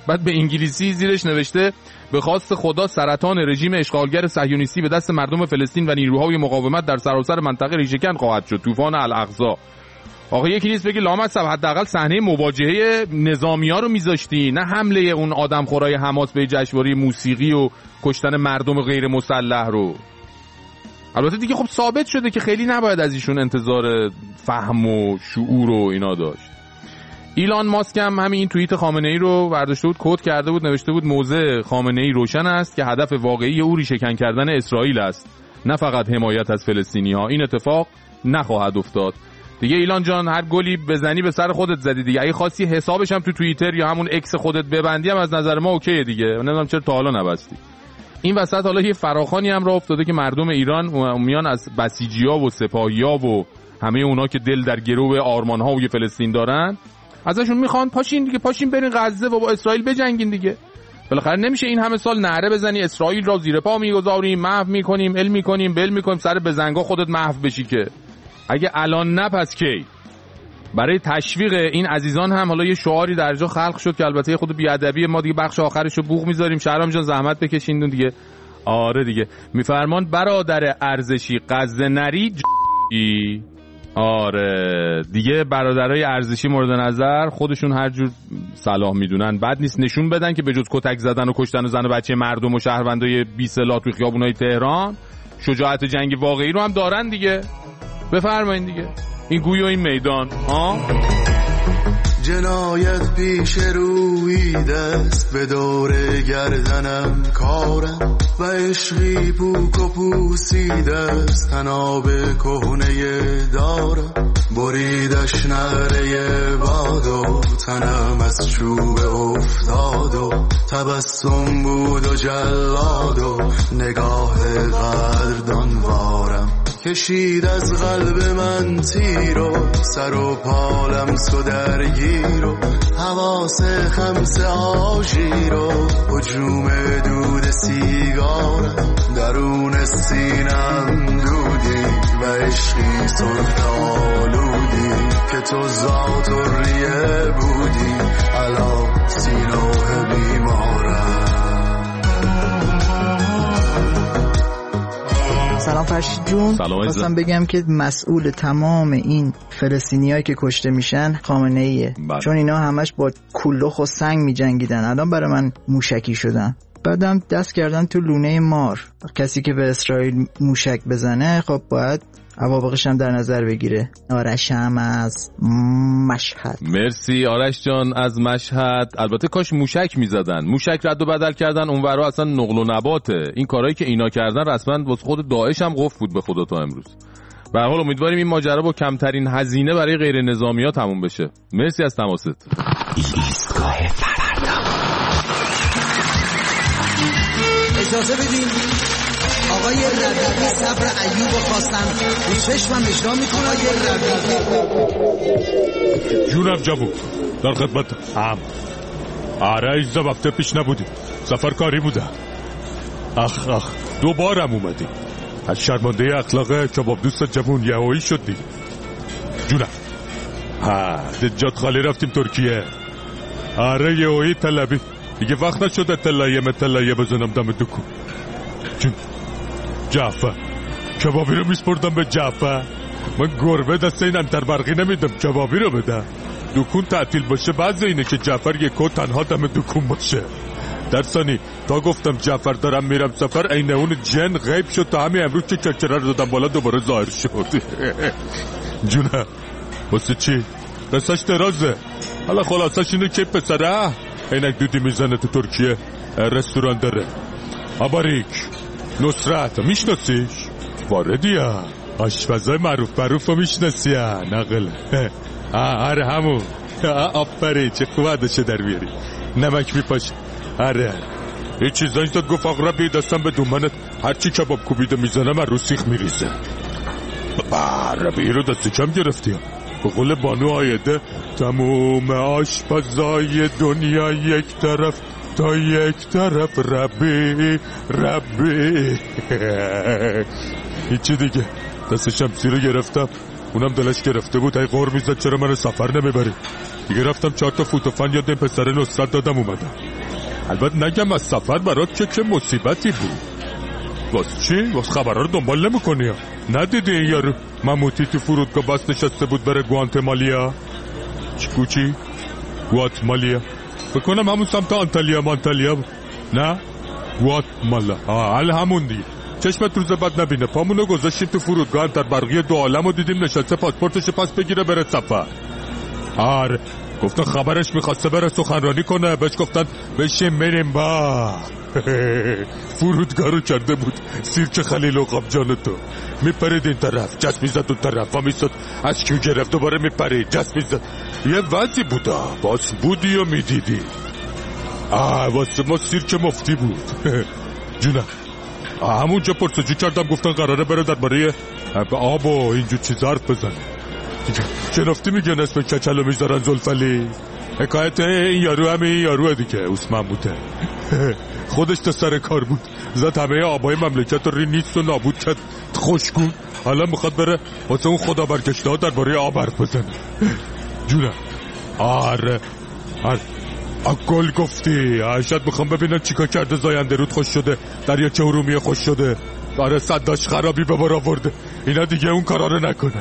بعد به انگلیسی زیرش نوشته به خواست خدا سرطان رژیم اشغالگر صهیونیستی به دست مردم فلسطین و نیروهای مقاومت در سراسر منطقه ریشه‌کن خواهد شد. طوفان الاقصی. آقا یکی نیست بگی لامصب حداقل صحنه مواجهه نظامی‌ها رو میذاشتی، نه حمله اون آدمخورای حماس به جشنواره موسیقی و کشتن مردم غیر مسلح رو. البته دیگه خب ثابت شده که خیلی نباید از ایشون انتظار فهم و شعور و اینا داشت. ایلان ماسک هم همین توییت خامنه‌ای رو برداشته بود، کد کرده بود، نوشته بود موضع خامنه‌ای روشن است که هدف واقعی او ریشه‌کن کردن اسرائیل است، نه فقط حمایت از فلسطینی‌ها. این اتفاق نخواهد افتاد. دیگه ایلان جان هر گلی بزنی به سر خودت زدی دیگه. اگه خواستی حسابش هم تو توییتر یا همون اکس خودت ببندی هم از نظر ما اوکیه دیگه. نمیدونم چرا تا حالا نبستی. این وسط حالا یه فراخوانی هم راه افتاده که مردم ایران میان از بسیجی‌ها و سپاهی‌ها و همه اونا که دل در گرو آرمان‌ها و فلسطین دارن ازشون میخوان پاشین دیگه، پاشین برین غزه و با اسرائیل بجنگین دیگه. بالاخره نمیشه این همه سال نعره بزنی اسرائیل را زیر پا میگذاریم، محو میکنیم، ال میکنیم، بل میکنیم، سر بزنگا خودت محو بشی که. اگه الان نه پس کی؟ برای تشویق این عزیزان هم حالا یه شعاری در جا خلق شد که البته خود بیادبی ما دیگه بخش آخرشو بوق میذاریم. شهرام جان زحمت بکشین دیگه. آره دیگه میفرمان برادر ارزشی غزه نری آره دیگه برادرای ارزشی مورد نظر خودشون هر جور صلاح میدونن، بد نیست نشون بدن که به جز کتک زدن و کشتن و زن و بچه مردم و شهروندای بی سلاح توی خیابونای تهران شجاعت جنگ واقعی رو هم دارن دیگه. بفرمایید دیگه این گوی و این میدان. جنایت پیش رویده است به دور گردنم کارم و عشقی پوک و پوسیده است تناب کهنه دارم بریدش نعره باد و تنم از چوب افتاد و تبسم بود و جلاد و نگاه قدردان وارم کشید از قلب من تیر و سر و پالم سو درگیر و حواس خمس آژیر و هجوم دود سیگارم درون سینم دودی و عشقی سرخ آلودی که تو ذات و ریه بودی علا سینوه بیمارم. سلام فرشید جون، خواستم بگم که مسئول تمام این فلسطینیایی که کشته میشن خامنه ایه، چون اینا همش با کلوخ و سنگ میجنگیدن، الان برای من موشکی شدن. بعدم دست کردن تو لونه مار. کسی که به اسرائیل موشک بزنه خب باید عواقبش هم در نظر بگیره. آرش هم از مشهد. مرسی آرش جان از مشهد. البته کاش موشک میزدن، موشک رد و بدل کردن اونورا اصلا نقل و نباته. این کارهایی که اینا کردن رسما واسه خود داعش هم قفل بود به خدا تا امروز. به هر حال امیدواریم این ماجرا با کمترین هزینه برای غیر نظامی‌ها تموم بشه. مرسی از تماست. ایستگاه فردا. اجازه بدین آقای ربیعی صبر ایوب خواستن به چشمم اجرا میکنه. آقای ربیعی جونم جوون در خدمت هم. آره ایزا وقت پیش نبودی، سفر کاری بوده. اخ دوبارم اومدی. از شرمنده اخلاق کباب دوست جوون یهویی شدی. جونم دجات خالی رفتیم ترکیه. آره یهویی طلبی دیگه وقت نشده تلایه بزنم دم دکو. جون جعفر کبابی رو میسپردم به جعفر. من گربه دست این انتر برقی نمیدم، کبابی رو بده. دکون تعطیل باشه بعض اینه که جعفر یکو تنها دم دکون باشه. در ثانی تا گفتم جعفر دارم میرم سفر عین اون جن غیب شد تا همین امروز که چرچره رو دادم بالا دوباره ظاهر شد. جونه واسه چی؟ دستش درازه. حالا خلاصش اینه که پسره اینک دودی میزنه تو ترکیه رستوران داره. آباریک نصرت میشناسیش؟ واردی ها آشپزای معروف رو میشناسی ها نقل. آره همون. آفری چه خوب عدشه در بیاری نمک میپاشه. آره این چیزایی داد گفت اقربی دستم به دومنت هرچی کباب کوبیده میزنه من رو سیخ میریزه. عربی رو دستی کم گرفتی ها. به قول بانو آیده تموم آشپزای دنیا یک طرف تا یک طرف ربی هیچی دیگه. دست شمسی رو گرفتم اونم دلش گرفته بود ای غور میزد چرا من سفر نمیبری. دیگه رفتم 4 تا فوتوفن یاد این پسر نصرت دادم اومدم. البته نگم از سفر برات چه مصیبتی بود. واسه چی؟ واسه خبرها رو دنبال نمی‌کنی؟ ندیدی این یارو مموتی تو فرودگاه بس نشسته بود بره گوانتمالیا؟ چی؟ گواتمالیا بکنم همون سمت آنتالیا نه؟ گواتمالا همون دیگه. چشمت روز بعد نبینه. پامونو گذاشتیم تو فرودگاه در برقی دو عالم و دیدیم نشسته پاسپورتش پس بگیره بره سفر. آره گفتن خبرش میخواسته بره سخنرانی کنه، بهش گفتن بشین بریم با فرودگاه رو کرده بود سیرک خلیل و قابجان تو. میپرید این طرف جست میزد اون طرف و میستد از کیو گرفت دوباره میپرید جست میزد. یه وضعی بودا باز بودی و میدیدی. واسه ما سیرک مفتی بود. جونم همونجا پرسجو کردم گفتن قراره بره درباره آب و اینجور چیز حرف بزنه. شنفتی میگن اسم کچلو میذارن زلفلی. حکایت این یارو همین یاروه دیگه اوسمن بوده. خودش تا سر کار بود زد همه آبای مملکت رو نیست و نابود کرد خوشگون. حالا میخواد بره واسه اون خدا برکشته ها درباره آب حرف بزنه. جونم آره گل گفتی. شاید میخوام ببینم چیکار کرده زاینده رود خوش شده دریاچه ارومیه خوش شده. آره صداش خرابی به بار آورده. اینا دیگه اون کارا رو نکنه.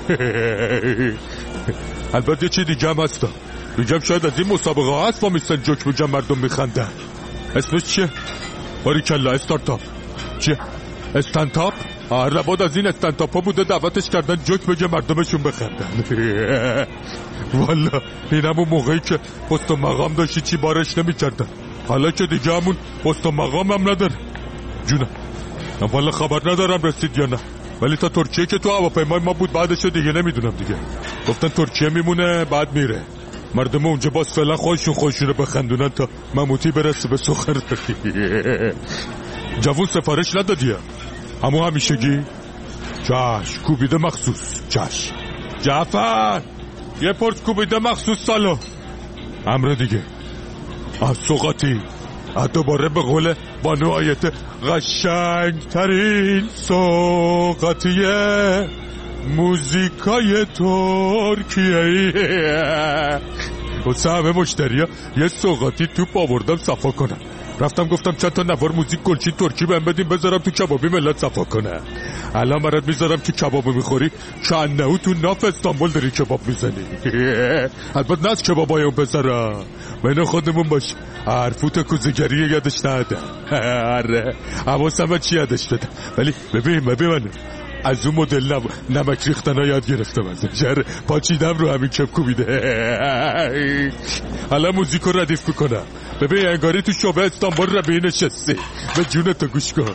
البته یه چی دیگه هم هستا. میگم شاید از این مسابقه ها هست با میستن جوک بگم مردم میخندن. اسمش چیه؟ باریکلا استارتاپ. چیه؟ استنتاپ؟ آره بعد از این استنتاپ ها بوده دعوتش کردن جوک بگه مردمشون بخندن. والا این همون موقعی که پست و مقام داشتی چی بارش نمی کردن. حالا که دیگه همون پست و مقام هم نداره. جونم والا خبر ندارم رسید یا نه، ولی تا ترکیه که تو هواپیمای ما بود بعدش دیگه نمیدونم دیگه. گفتن ترکیه میمونه بعد میره. مردم اونجا باز فعلا خودشون بخندونن تا مموتی برسه به سخنرانی. جوون سفارش ندادی همون همیشگی؟ چش کوبیده مخصوص. چش جعفر یه پرس کوبیده مخصوص سالو. امر دیگه سوقاتی دوباره به قول بانو آیت قشنگ ترین سوقاتیه موزیکای ترکیه‌ای. واسه همه مشتریا یه سوقاتی توپ آوردم صفا کنم. رفتم گفتم چند تا نوار موزیک گلچین ترکی بهم بدیم بذارم تو کبابی ملت صفا کنه. الان برات میذارم که کبابو میخوری چنهو تو ناف استانبول داری کباب میزنی. البته نه از کبابای اون بذارم بین خودمون باش. حرفوت کوزگری یادش نده. آره حواسم چی یادش بده. ولی ببین از اون مدل نمک ریختن ها یاد گرفتم ازش. پاچیدم رو همین کپ کوبیده. حالا موزیک رو ردیف میکنم. ببین انگاری تو شعبه استانبول ربیه نشستی. به جونتو گوش کن.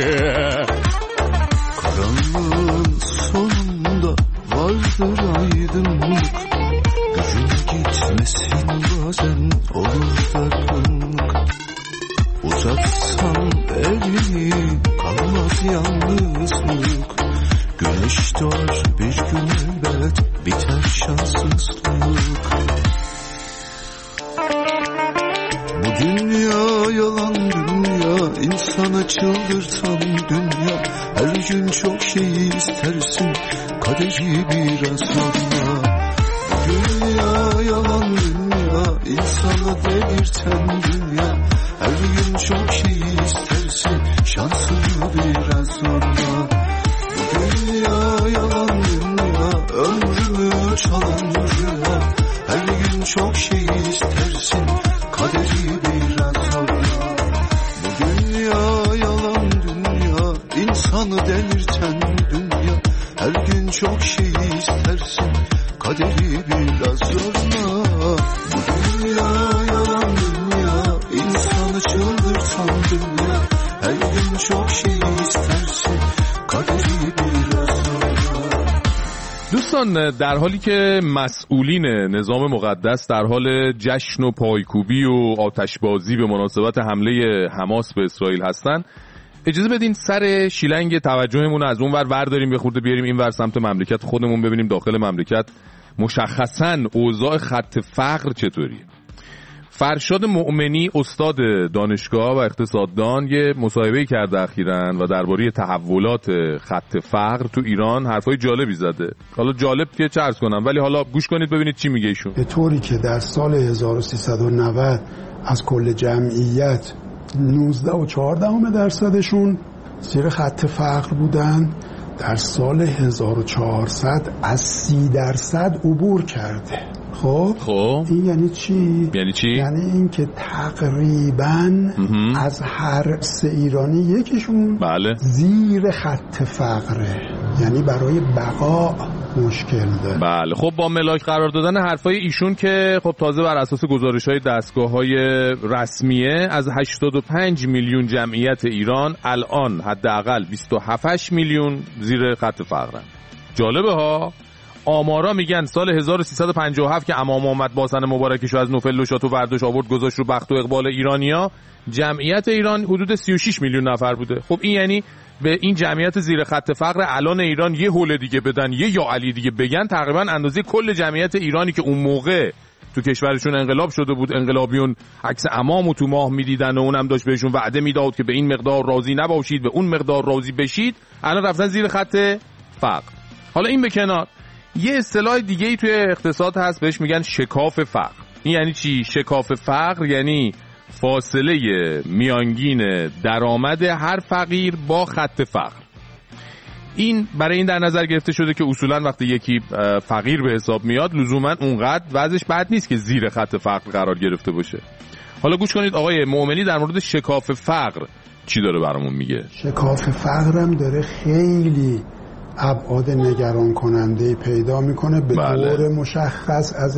Karanlığın sonunda vardır aydınlık. Gücün gitmesin bazen olur dargınlık. Uzatsan elini kalmaz yalnızlık. Güneş doğar bir gün elbet biter şanssızlık. Bu dünya yalan dünya, insanı çıldırtan dünya. Her gün çok şey istersin, kaderi biraz anla. Bu dünya yalan dünya, insanı delirten dünya. Her gün çok şey istersin, şansını biraz anla. Bu dünya yalan dünya, ömrümü çalan rüya. Her gün çok şey istersin, kaderi biraz anla. Bu dünya yalan dünya, insanı delirten dünya. Her gün çok şey istersin, kaderi biraz zorla. Bu dünya yalan dünya, insanı çıldırtan dünya. Her gün çok şey istersin, kaderi biraz zorla. دوستان در حالی که مسئولین نظام مقدس در حال جشن و پایکوبی و آتشبازی به مناسبت حمله حماس به اسرائیل هستن، اجازه بدین سر شیلنگ توجهمون از اون ور ورداریم یه خورده بیاریم این ور سمت مملکت خودمون، ببینیم داخل مملکت مشخصاً اوضاع خط فقر چطوریه. فرشاد مؤمنی استاد دانشگاه و اقتصاددان یه مصاحبه کرده اخیراً و درباره تحولات خط فقر تو ایران حرفای جالبی زده. حالا جالب که چه عرض کنم، ولی حالا گوش کنید ببینید چی میگه ایشون. به طوری که در سال 1390 از کل جمعیت 19.4% زیر خط فقر بودن، در سال 1400 از 30% عبور کرده. خب این یعنی چی؟ یعنی این که تقریباً از هر 3 ایرانی یکیشون زیر خط فقره، یعنی برای بقا مشکل داره. بله خب با ملاک قرار دادن حرفای ایشون که خب تازه بر اساس گزارش‌های دستگاه‌های رسمیه از 85 میلیون جمعیت ایران الان حداقل 27 میلیون زیر خط فقرن. جالبه ها. آمارا میگن سال 1357 که امام محمد باسن مبارکشو از نوفل و شاتو ورداش آورد گذاشت رو بخت و اقبال ایرانیا، جمعیت ایران حدود 36 میلیون نفر بوده. خب این یعنی به این جمعیت زیر خط فقر الان ایران یه هول دیگه بدن، یه یا علی دیگه بگن، تقریبا اندازه کل جمعیت ایرانی که اون موقع تو کشورشون انقلاب شده بود، انقلابیون عکس امامو تو ماه میدیدن و اونم داشت بهشون وعده میداد که به این مقدار راضی نباشید، به اون مقدار راضی بشید، الان رفتن زیر خط فقر. حالا این به کنار، یه اصطلاح دیگه ای توی اقتصاد هست بهش میگن شکاف فقر. این یعنی چی؟ شکاف فقر یعنی فاصله میانگین درآمد هر فقیر با خط فقر. این برای این در نظر گرفته شده که اصولا وقتی یکی فقیر به حساب میاد لزوما اونقدر وضعش بد نیست که زیر خط فقر قرار گرفته باشه. حالا گوش کنید آقای مؤمنی در مورد شکاف فقر چی داره برامون میگه. شکاف فقرم داره خیلی ابعاد نگران کننده پیدا میکنه به دور مشخص از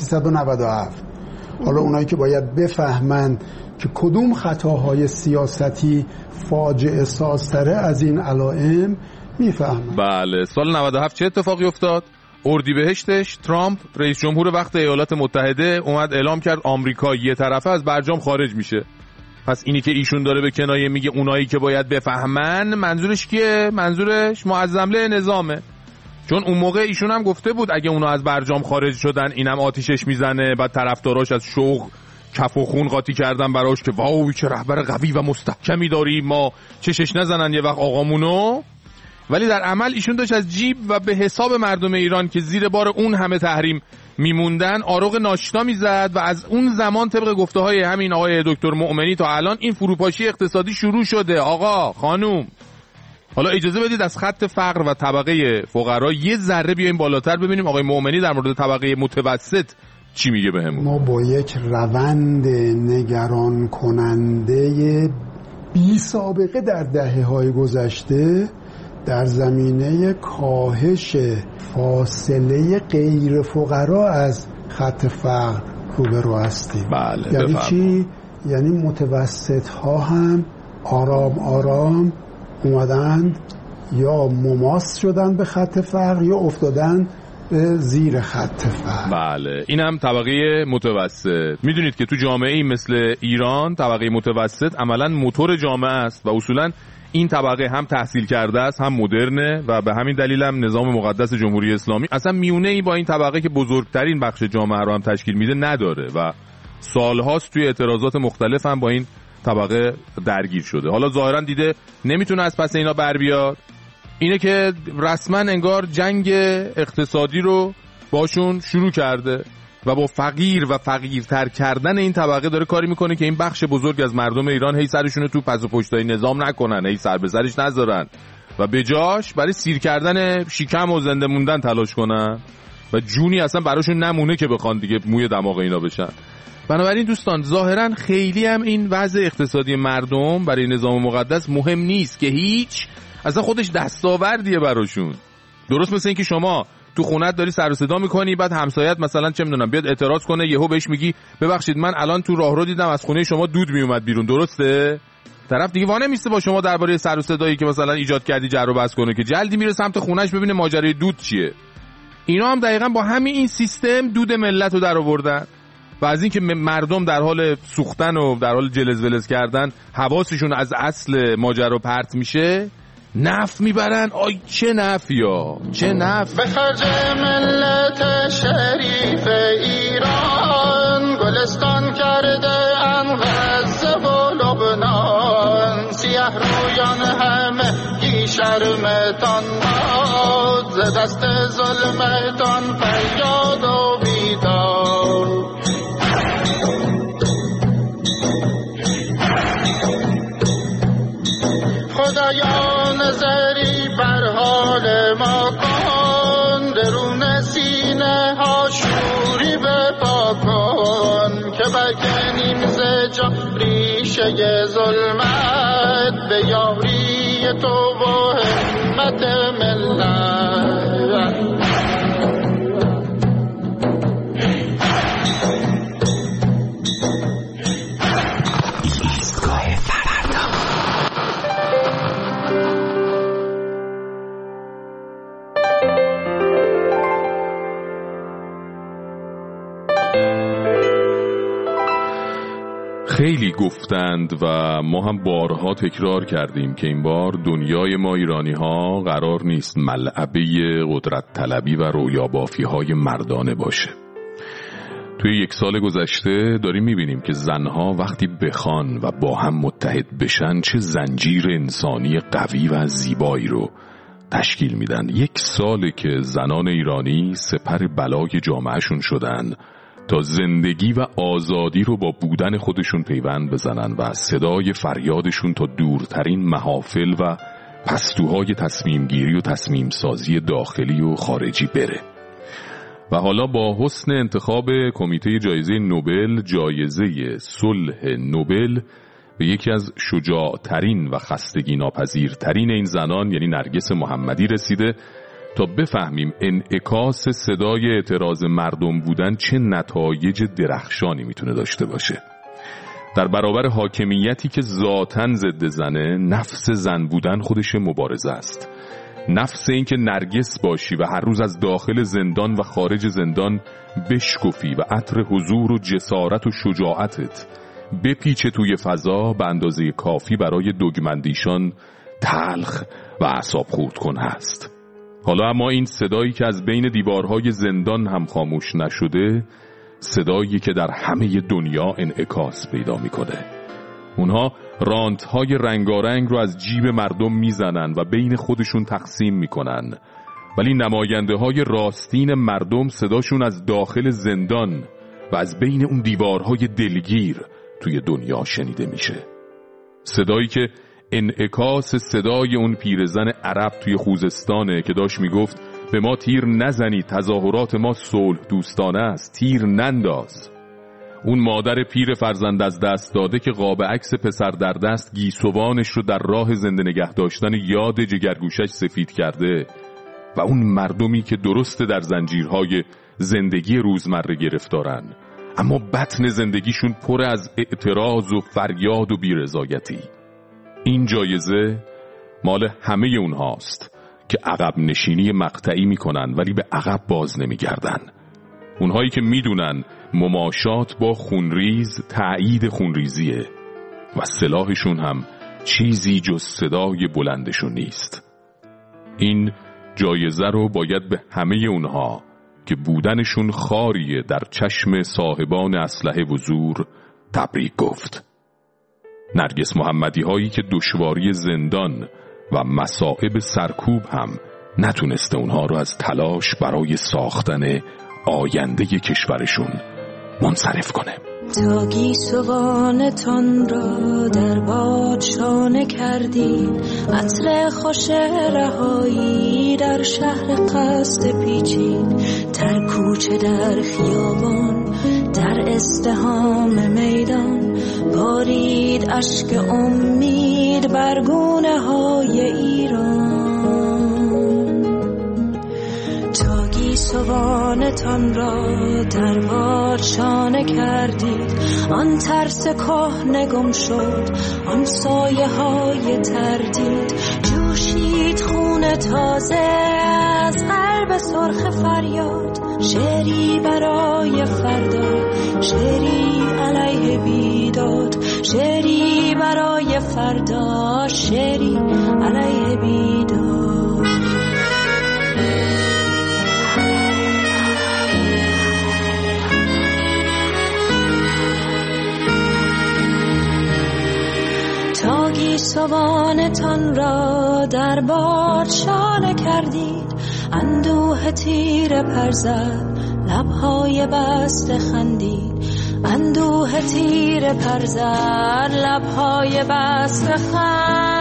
1397. حالا اونایی که باید بفهمند که کدوم خطاهای سیاستی فاجعه سازتره از این علائم میفهمند. بله سال 97 چه اتفاقی افتاد؟ اردیبهشتش ترامپ رئیس جمهور وقت ایالات متحده اومد اعلام کرد آمریکا یه طرفه از برجام خارج میشه. پس اینی که ایشون داره به کنایه میگه اونایی که باید بفهمن، منظورش کیه؟ منظورش معظمله نظامه. چون اون موقع ایشون هم گفته بود اگه اونا از برجام خارج شدن اینم آتیشش میزنه، بعد طرفداراش از شوق کف و خون قاطی کردن براش که واو چه رهبر قوی و مستحکمی داریم، ما چشش نزنن یه وقت آقامونو. ولی در عمل ایشون داشت از جیب و به حساب مردم ایران که زیر بار اون همه تحریم میموندن آروغ ناشتا میزد و از اون زمان طبق گفته های همین آقای دکتر مؤمنی تا الان این فروپاشی اقتصادی شروع شده. آقا خانوم حالا اجازه بدید از خط فقر و طبقه فقرا یه ذره بیایم بالاتر ببینیم آقای مؤمنی در مورد طبقه متوسط چی میگه بهمون. ما با یک روند نگران کننده بی سابقه در دهه‌های گذشته در زمینه کاهش فاصله غیر فقرا از خط فقر روبرو هستیم. بله یعنی چی؟ یعنی متوسط ها هم آرام آرام اومدن یا مماس شدن به خط فقر یا افتادن به زیر خط فقر. بله این هم طبقه متوسط. میدونید که تو جامعه‌ای مثل ایران طبقه متوسط عملاً موتور جامعه است و اصولاً این طبقه هم تحصیل کرده است هم مدرنه و به همین دلیل هم نظام مقدس جمهوری اسلامی اصلا میونه ای با این طبقه که بزرگترین بخش جامعه رو هم تشکیل میده نداره و سالهاست توی اعتراضات مختلف هم با این طبقه درگیر شده. حالا ظاهرا دیده نمیتونه از پس اینا بر بیاد، اینه که رسما انگار جنگ اقتصادی رو باشون شروع کرده و با فقیر و فقیرتر کردن این طبقه داره کاری میکنه که این بخش بزرگ از مردم ایران هی سرشون رو تو پس و پشتای نظام نکنن، هی سر به سرش نذارن و به جاش برای سیر کردن شکم و زنده موندن تلاش کنن و جونی اصلا براشون نمونه که بخوان دیگه موی دماغ اینا بشن. بنابراین دوستان ظاهرا خیلی هم این وضع اقتصادی مردم برای نظام مقدس مهم نیست که هیچ، اصلا خودش دستاوردیه براشون. درست مثل این که شما تو خونت داری سر و صدا میکنی بعد همسایت مثلا چه میدونم بیاد اعتراض کنه یهو بهش میگی ببخشید من الان تو راهرو دیدم از خونه شما دود میومد بیرون، درسته؟ طرف دیگه وانه میسته با شما درباره سر و صدایی که مثلا ایجاد کردی جر و بحث کنه که جلدی میره سمت خونش ببینه ماجرای دود چیه. اینا هم دقیقاً با همین این سیستم دود ملت رو در آوردن و از این که مردم در حال سوختن و در حال جلز ولز کردن حواسشون از اصل ماجرا پرت میشه، نفت میبرن. آی چه نفیا، چه نفت به خرج ملت شریف ایران، گلستان ویران کرده ام غزه و لبنان، سیه رویان همه گی شرمتان باد، ز دست ظلمتان فریاد و بیداد. خدایا نظری بر حال ما کن، درون سینه ها شوری بپا کن، که برکنیم ز جا ریشه ظلمت، به یاری تو و همت ملت. خیلی گفتند و ما هم بارها تکرار کردیم که این بار دنیای ما ایرانی ها قرار نیست ملعبه قدرت طلبی و رویا بافی های مردانه باشه. توی 1 سال گذشته داریم میبینیم که زنها وقتی بخوان و با هم متحد بشن چه زنجیر انسانی قوی و زیبایی رو تشکیل میدن. 1 ساله که زنان ایرانی سپر بلای جامعهشون شدن تا زندگی و آزادی رو با بودن خودشون پیوند بزنن و صدای فریادشون تا دورترین محافل و پستوهای تصمیم گیری و تصمیم سازی داخلی و خارجی بره. و حالا با حسن انتخاب کمیته جایزه نوبل، جایزه صلح نوبل به یکی از شجاعترین و خستگی ناپذیرترین این زنان یعنی نرگس محمدی رسیده تا بفهمیم انعکاس صدای اعتراض مردم بودن چه نتایج درخشانی میتونه داشته باشه. در برابر حاکمیتی که ذاتاً ضد زنه، نفس زن بودن خودش مبارزه است. نفس این که نرگس باشی و هر روز از داخل زندان و خارج زندان بشکفی و عطر حضور و جسارت و شجاعتت بپیچه توی فضا به اندازه کافی برای دگمندیشان تلخ و اعصاب خورد کن هست. حالا اما این صدایی که از بین دیوارهای زندان هم خاموش نشده، صدایی که در همه دنیا انعکاس پیدا میکنه. اونها رانت‌های رنگارنگ رو از جیب مردم میزنن و بین خودشون تقسیم میکنن، ولی نماینده‌های راستین مردم صداشون از داخل زندان و از بین اون دیوارهای دلگیر توی دنیا شنیده میشه. صدایی که انعکاس صدای اون پیرزن عرب توی خوزستانه که داشت میگفت به ما تیر نزنید، تظاهرات ما صلح دوستانه است، تیر ننداز. اون مادر پیر فرزند از دست داده که قاب عکس پسر در دست گیسوانش رو در راه زنده نگه داشتن یاد جگرگوشش سفید کرده، و اون مردمی که درست در زنجیرهای زندگی روزمره گرفتارن اما بطن زندگیشون پر از اعتراض و فریاد و بیرضایتی. این جایزه مال همه اونهاست که عقب نشینی مقطعی میکنن ولی به عقب باز نمیگردن. اونهایی که میدونن مماشات با خونریز تأیید خونریزیه و سلاحشون هم چیزی جز صدای بلندشون نیست. این جایزه رو باید به همه اونها که بودنشون خاریه در چشم صاحبان اسلحه و زور تبریک گفت. نرگس محمدی هایی که دشواری زندان و مصائب سرکوب هم نتونسته اونها رو از تلاش برای ساختن آینده کشورشون منصرف کنه. تا گیسوانتان را در باد شانه کردین، عطر خوش رهایی در شهر قصد پیچین، در کوچه در خیابان در ازدحام میدان، بارید اشک امید بر گونه های ایران. تا گیسوانتان را در باد شانه کردید، آن ترس کهنه گم شد، آن سایه های تردید، جوشید خون تازه از قلب سرخ فریاد. شعری برای فردا، شعری علیه بیداد، شعری برای فردا، شعری علیه بیداد. گیسوانتان را در بار شانه کردید، اندوه تیر پرزد لبهای بسته خندید، اندوه تیر پرزد لبهای بسته خندید.